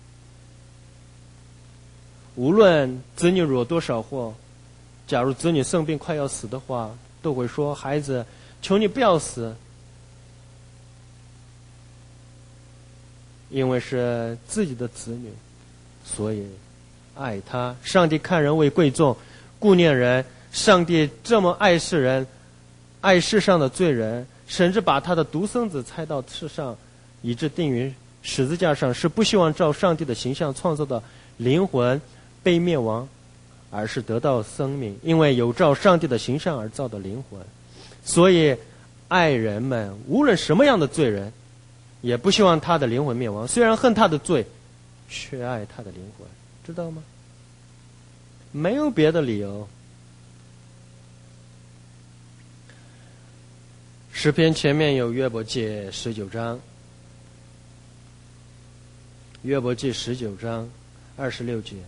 无论子女惹多少祸，假如子女生病快要死的话，都会说，孩子，求你不要死，因为是自己的子女，所以爱他。上帝看人为贵重，顾念人。上帝这么爱世人，爱世上的罪人，甚至把他的独生子差到世上，以致钉于十字架上，是不希望照上帝的形象创造的灵魂被灭亡，而是得到生命。因为有照上帝的形象而造的灵魂，所以爱人们无论什么样的罪人，也不希望他的灵魂灭亡。虽然恨他的罪，却爱他的灵魂，知道吗？没有别的理由。诗篇前面有约伯记19章，约伯记19章26节。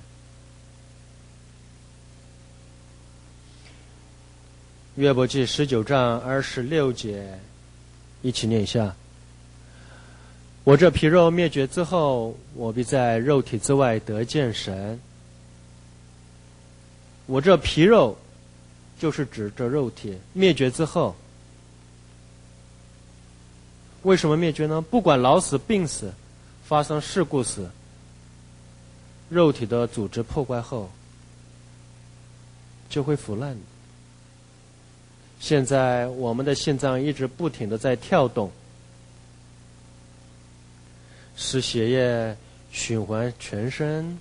约伯记19章26节，一起念一下。我这皮肉灭绝之后，我必在肉体之外得见神。我这皮肉就是指这肉体灭绝之后。为什么灭绝呢？不管老死病死，发生事故死，肉体的组织破坏后就会腐烂。现在我们的心脏一直不停地在跳动，使血液循环全身。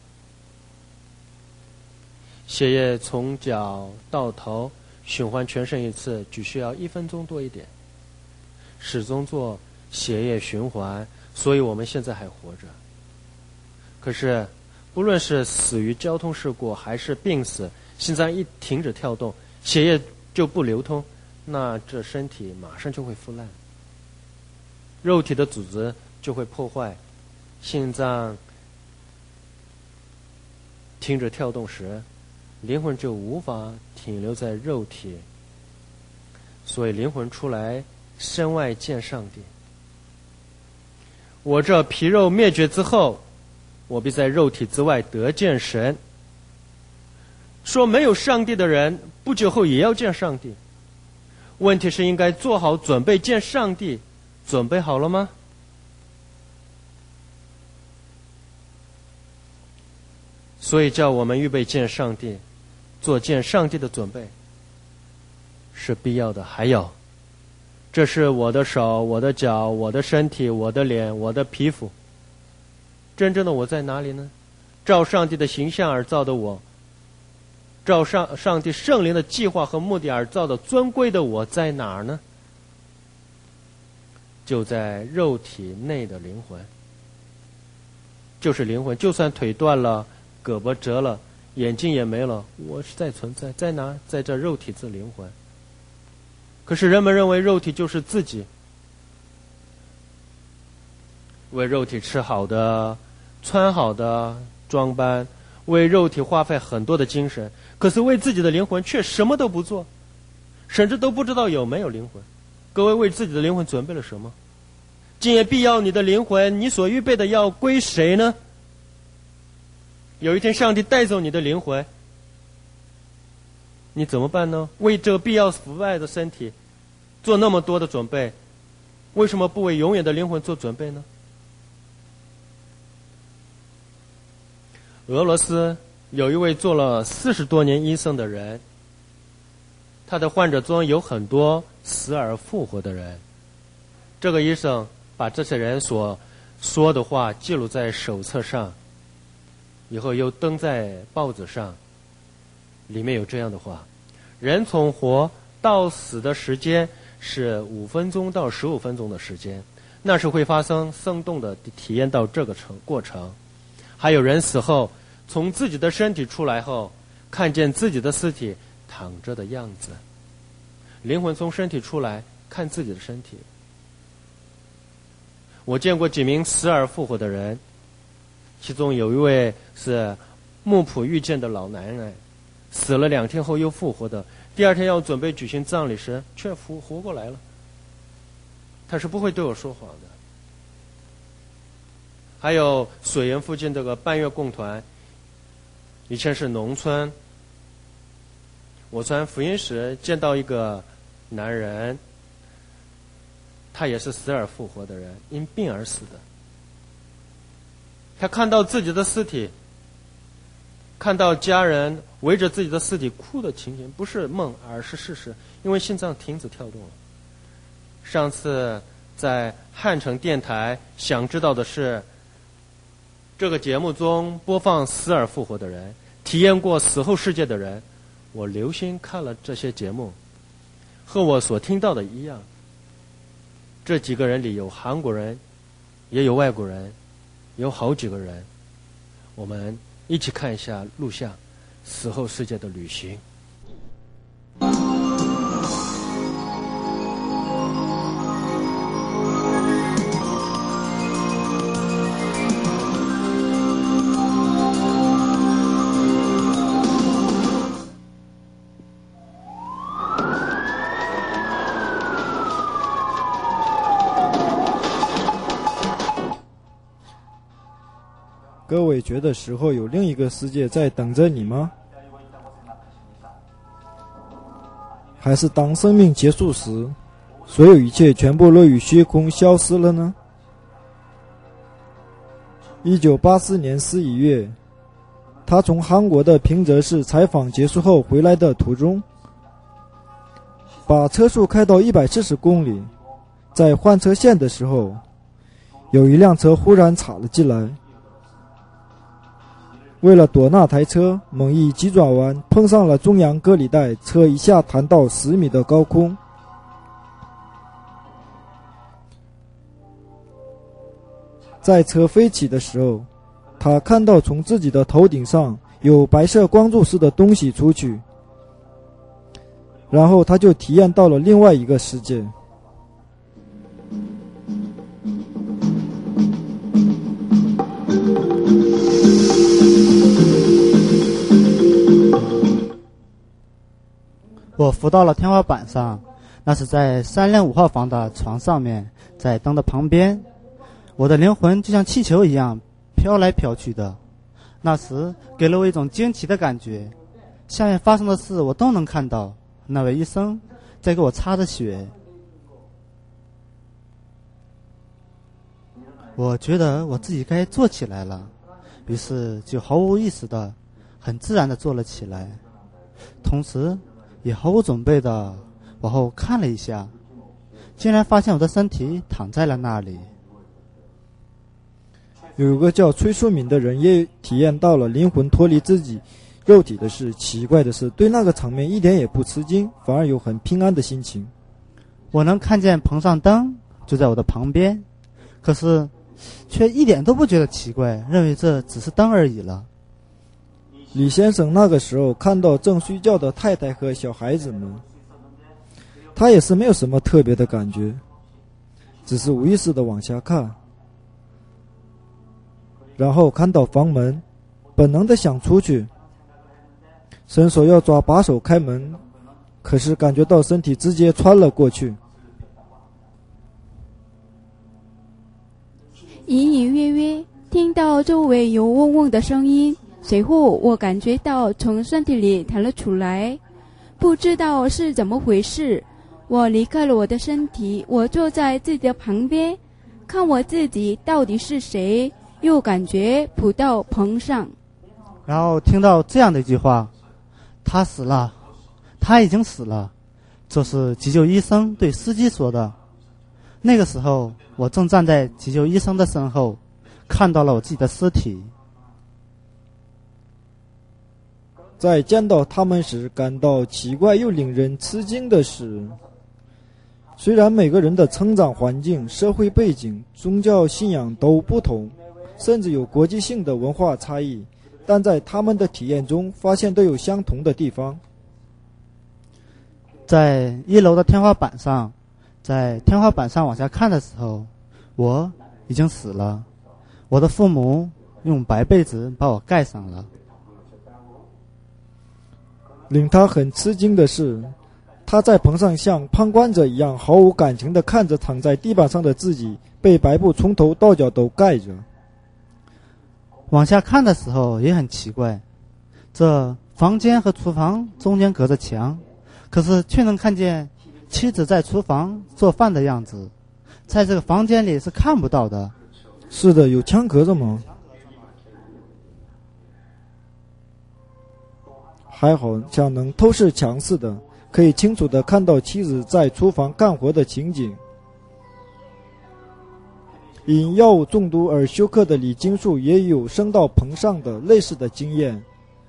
血液从脚到头循环全身一次，只需要1分钟多一点，始终做血液循环，所以我们现在还活着。可是不论是死于交通事故还是病死，心脏一停止跳动，血液就不流通，那这身体马上就会腐烂，肉体的组织就会破坏。心脏停止跳动时， 灵魂就无法停留在肉体，所以灵魂出来身外见上帝。我这皮肉灭绝之后，我必在肉体之外得见神。说没有上帝的人，不久后也要见上帝。问题是应该做好准备见上帝，准备好了吗？所以叫我们预备见上帝，做见上帝的准备是必要的。还有，这是我的手、我的脚、我的身体、我的脸、我的皮肤。真正的我在哪里呢？照上帝的形象而造的我，照上帝圣灵的计划和目的而造的尊贵的我在哪儿呢？就在肉体内的灵魂，就是灵魂。就算腿断了，胳膊折了，眼睛也没了，我是在存在，在哪？在这肉体之灵魂。可是人们认为肉体就是自己，为肉体吃好的、穿好的、装扮，为肉体花费很多的精神，可是为自己的灵魂却什么都不做，甚至都不知道有没有灵魂。各位为自己的灵魂准备了什么？今夜必要你的灵魂，你所预备的要归谁呢？有一天上帝带走你的灵魂，你怎么办呢？为这个必要腐败的身体做那么多的准备，为什么不为永远的灵魂做准备呢？俄罗斯有一位做了40多年医生的人，他的患者中有很多死而复活的人。这个医生把这些人所说的话记录在手册上，以后又登在报纸上。里面有这样的话：人从活到死的时间是5分钟到15分钟的时间，那是会发生生动的体验到这个过程。还有人死后从自己的身体出来后，看见自己的尸体躺着的样子。灵魂从身体出来看自己的身体。我见过几名死而复活的人，其中有一位是木浦遇见的老奶奶，死了2天后又复活的，第2天要准备举行葬礼时却活过来了。他是不会对我说谎的。还有水源附近这个半月供团，以前是农村，我传福音时见到一个男人，他也是死而复活的人，因病而死的。他看到自己的尸体，看到家人围着自己的尸体哭的情景，不是梦而是事实，因为心脏停止跳动了。上次在汉城电台想知道的是，这个节目中播放死而复活的人，体验过死后世界的人，我留心看了这些节目，和我所听到的一样。这几个人里有韩国人，也有外国人，有好几个人。我们一起看一下录像，死后世界的旅行。 各位觉得死后有另一个世界在等着你吗？还是当生命结束时，所有一切全部落于虚空消失了呢？1984年11月，他从韩国的平泽市采访结束后回来的途中，把车速开到140公里，在换车线的时候，有一辆车忽然插了进来。为了躲那台车，猛一急转弯，碰上了中央隔离带，车一下弹到10米的高空。在车飞起的时候，他看到从自己的头顶上有白色光柱似的东西出去，然后他就体验到了另外一个世界。 我浮到了天花板上，那是在305号房的床上面，在灯的旁边。我的灵魂就像气球一样飘来飘去的，那时给了我一种惊奇的感觉。下面发生的事我都能看到，那位医生在给我擦着血。我觉得我自己该坐起来了，于是就毫无意识的很自然的坐了起来，同时也毫无准备的往后看了一下，竟然发现我的身体躺在了那里。 有个叫崔淑敏的人也体验到了灵魂脱离自己肉体的事。奇怪的是，对那个场面一点也不吃惊，反而有很平安的心情。 我能看见棚上灯就在我的旁边，可是却一点都不觉得奇怪，认为这只是灯而已了。 李先生那个时候看到正睡觉的太太和小孩子们，他也是没有什么特别的感觉，只是无意识的往下看，然后看到房门，本能的想出去，伸手要抓把手开门，可是感觉到身体直接穿了过去。 隐隐约约听到周围有嗡嗡的声音，随后我感觉到从身体里弹了出来，不知道是怎么回事。我离开了我的身体，我坐在自己的旁边，看我自己到底是谁，又感觉扑到棚上， 然后听到这样的一句话：他死了，他已经死了。这是急救医生对司机说的。那个时候我正站在急救医生的身后，看到了我自己的尸体。 在见到他们时感到奇怪又令人吃惊的是，虽然每个人的成长环境、社会背景、宗教信仰都不同，甚至有国际性的文化差异，但在他们的体验中发现都有相同的地方。 在1楼的天花板上，在天花板上往下看的时候，我已经死了，我的父母用白被子把我盖上了。 令他很吃惊的是，他在棚上像旁观者一样毫无感情地看着躺在地板上的自己，被白布从头到脚都盖着。 往下看的时候也很奇怪，这房间和厨房中间隔着墙，可是却能看见妻子在厨房做饭的样子，在这个房间里是看不到的。 是的，有墙隔着吗？还好像能透视墙似的，可以清楚地看到妻子在厨房干活的情景。因药物中毒而休克的李金树也有升到棚上的类似的经验。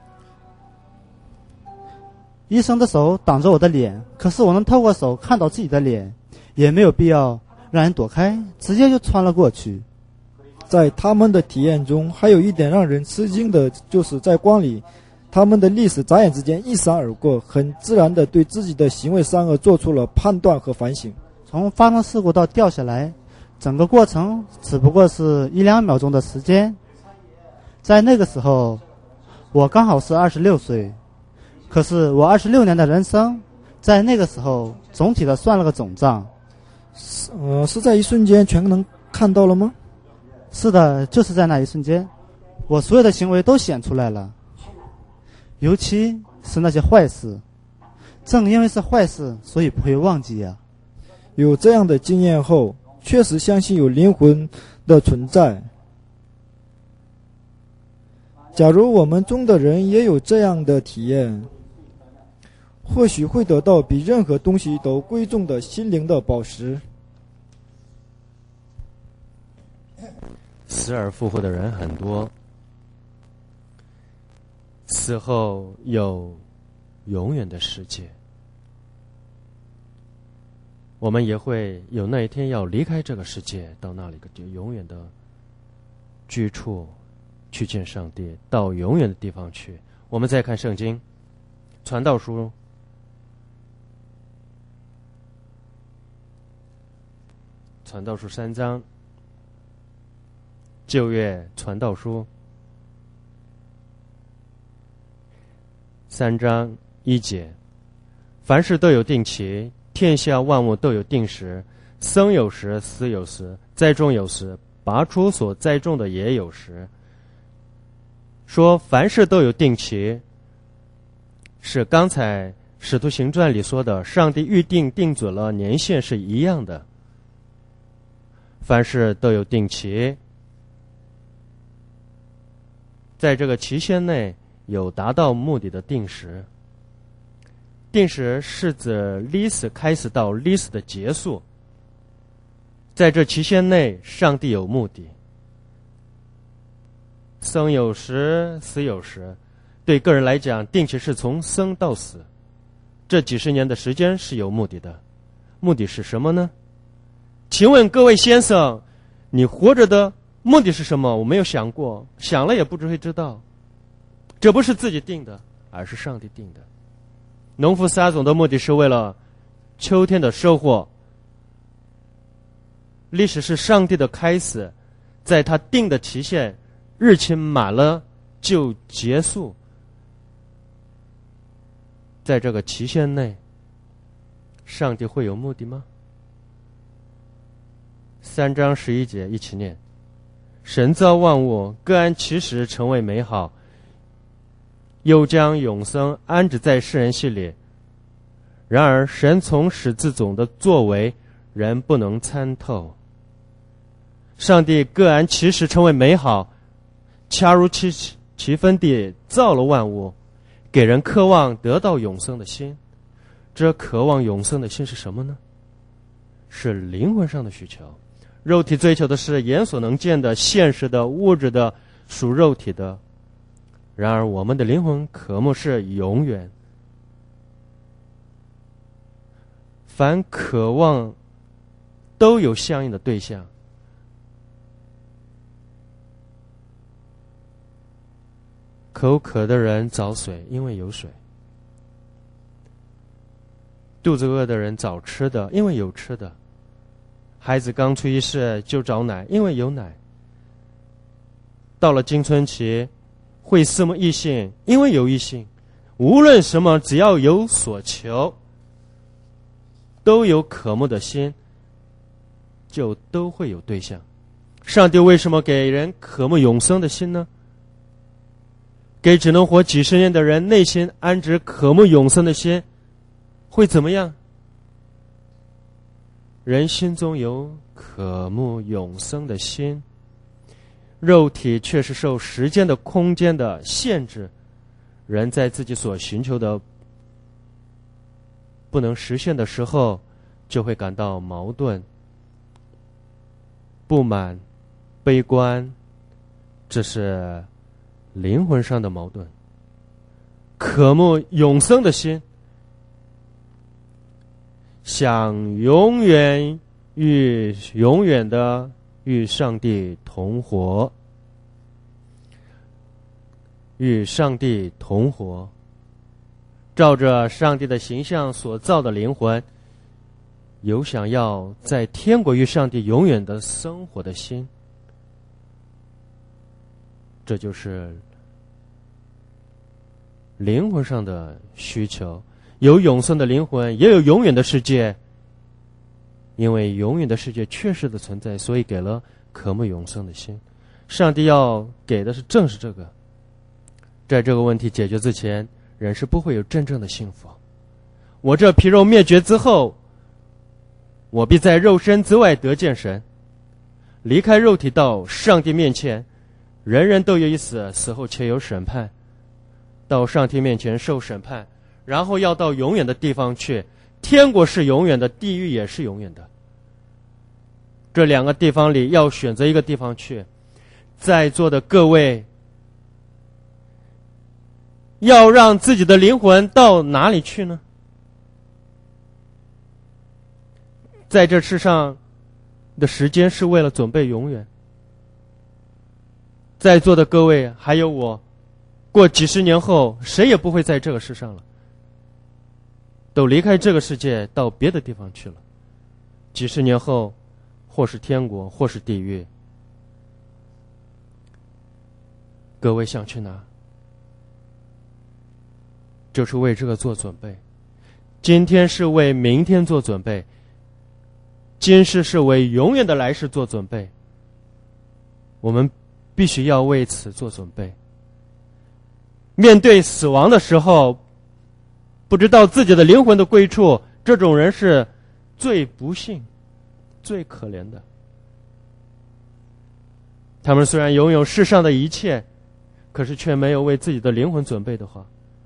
医生的手挡着我的脸，可是我能透过手看到自己的脸，也没有必要让人躲开，直接就穿了过去。 在他们的体验中，还有一点让人吃惊的，就是在光里，他们的历史眨眼之间一闪而过，很自然地对自己的行为善恶做出了判断和反省。 从发生事故到掉下来，整个过程只不过是1-2秒钟的时间。在那个时候，我刚好是26岁，可是我26年的人生，在那个时候总体的算了个总账。 是在一瞬间全能看到了吗？ 是的，就是在那一瞬间，我所有的行为都显出来了，尤其是那些坏事。正因为是坏事，所以不会忘记呀。 有这样的经验后，确实相信有灵魂的存在。假如我们中的人也有这样的体验，或许会得到比任何东西都贵重的心灵的宝石。 死而复活的人很多，死后有永远的世界。我们也会有那一天要离开这个世界，到那里就永远的居处，去见上帝，到永远的地方去。我们再看圣经传道书3章，旧约传道书3章1节， 凡事都有定期，天下万物都有定时，生有时，死有时，栽种有时，拔出所栽种的也有时。说凡事都有定期，是刚才使徒行传里说的上帝预定定准了年限是一样的。凡事都有定期，在这个期限内有达到目的的定时。定时是指历史开始到历史的结束，在这期限内上帝有目的。生有时，死有时，对个人来讲，定期是从生到死，这几十年的时间是有目的的。目的是什么呢？请问各位先生，你活着的目的是什么？我没有想过，想了也不会知道。这不是自己定的，而是上帝定的。农夫撒种的目的是为了秋天的收获。历史是上帝的开始，在他定的期限，日期满了就结束。在这个期限内，上帝会有目的吗？3章11节一起念：神造万物，各按其时成为美好，又将永生安置在世人心里。然而神从始至终的作为，人不能参透。上帝各按其时成为美好，恰如其分地造了万物，给人渴望得到永生的心。这渴望永生的心是什么呢？是灵魂上的需求。肉体追求的是眼所能见的、现实的、物质的、属肉体的。然而我们的灵魂渴慕是永远。凡渴望都有相应的对象。口渴的人找水，因为有水；肚子饿的人找吃的，因为有吃的；孩子刚出1世就找奶，因为有奶；到了青春期会思慕异性，因为有异性。无论什么，只要有所求，都有渴慕的心，就都会有对象。上帝为什么给人渴慕永生的心呢？给只能活几十年的人内心安置渴慕永生的心，会怎么样？人心中有渴慕永生的心，肉体却是受时间的空间的限制，人在自己所寻求的不能实现的时候，就会感到矛盾、不满、悲观，这是灵魂上的矛盾。渴慕永生的心，想永远的与上帝同活，与上帝同活，照着上帝的形象所造的灵魂，有想要在天国与上帝永远的生活的心。这就是灵魂上的需求。有永生的灵魂，也有永远的世界。因为永远的世界确实的存在，所以给了渴慕永生的心。上帝要给的是正是这个。在这个问题解决之前，人是不会有真正的幸福。我这皮肉灭绝之后，我必在肉身之外得见神，离开肉体到上帝面前。人人都有一死，死后且有审判，到上帝面前受审判，然后要到永远的地方去。天国是永远的，地狱也是永远的。这2个地方里要选择一个地方去。在座的各位要让自己的灵魂到哪里去呢？在这世上的时间是为了准备永远。在座的各位还有我，过几十年后谁也不会在这个世上了，都离开这个世界到别的地方去了。几十年后，或是天国，或是地狱。各位想去哪？就是为这个做准备。 今天是为明天做准备，今世是为永远的来世做准备。我们必须要为此做准备。面对死亡的时候，不知道自己的灵魂的归处，这种人是最不幸、最可怜的。他们虽然拥有世上的一切，可是却没有为自己的灵魂准备的话。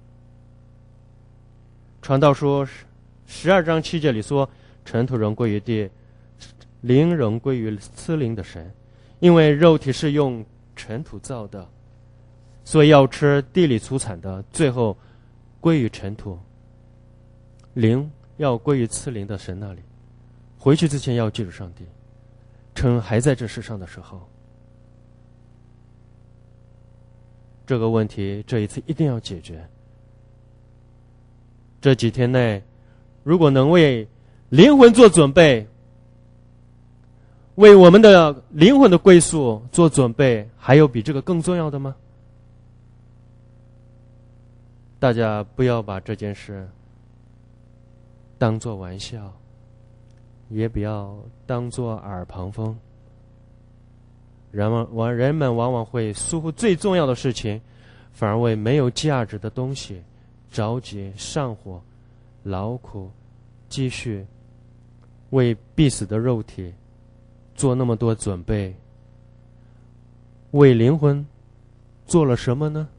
传道书12章7节里说，尘土仍归于地，灵仍归于赐灵的神。因为肉体是用尘土造的，所以要吃地里出产的，最后归于尘土。灵要归于赐灵的神那里。回去之前要记住上帝，趁还在这世上的时候，这个问题这一次一定要解决。这几天内，如果能为灵魂做准备，为我们的灵魂的归宿做准备，还有比这个更重要的吗？大家不要把这件事当作玩笑，也不要当作耳旁风。人们往往会疏忽最重要的事情，反而为没有价值的东西着急上火、劳苦、积蓄，为必死的肉体做那么多准备，为灵魂做了什么呢？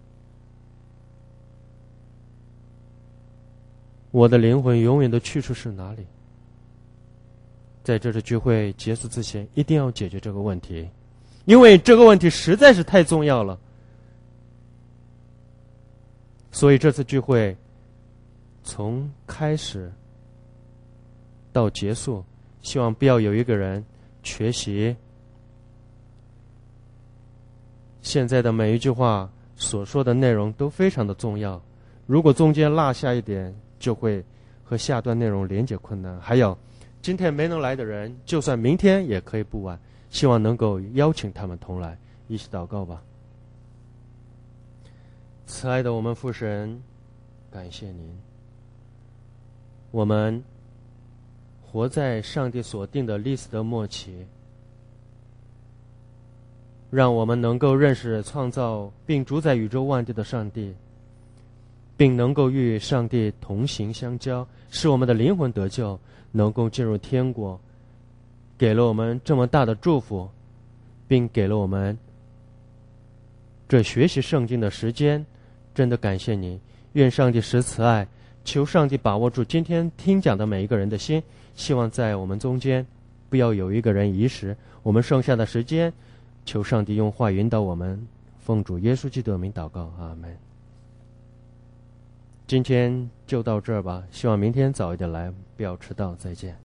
我的灵魂永远的去处是哪里？在这次聚会结束之前，一定要解决这个问题，因为这个问题实在是太重要了。所以这次聚会从开始到结束，希望不要有一个人缺席。现在的每一句话所说的内容都非常的重要，如果中间落下一点，就会和下段内容连接困难。还有今天没能来的人，就算明天也可以不晚，希望能够邀请他们同来，一起祷告吧。慈爱的我们父神，感谢您，我们活在上帝所定的历史的末期，让我们能够认识创造并主宰宇宙万地的上帝，并能够与上帝同行相交，使我们的灵魂得救，能够进入天国，给了我们这么大的祝福，并给了我们这学习圣经的时间。真的感谢您，愿上帝施慈爱，求上帝把握住今天听讲的每一个人的心，希望在我们中间不要有一个人遗失。我们剩下的时间，求上帝用话引导我们，奉主耶稣基督的名祷告，阿门。今天就到这儿吧，希望明天早一点来，不要迟到，再见。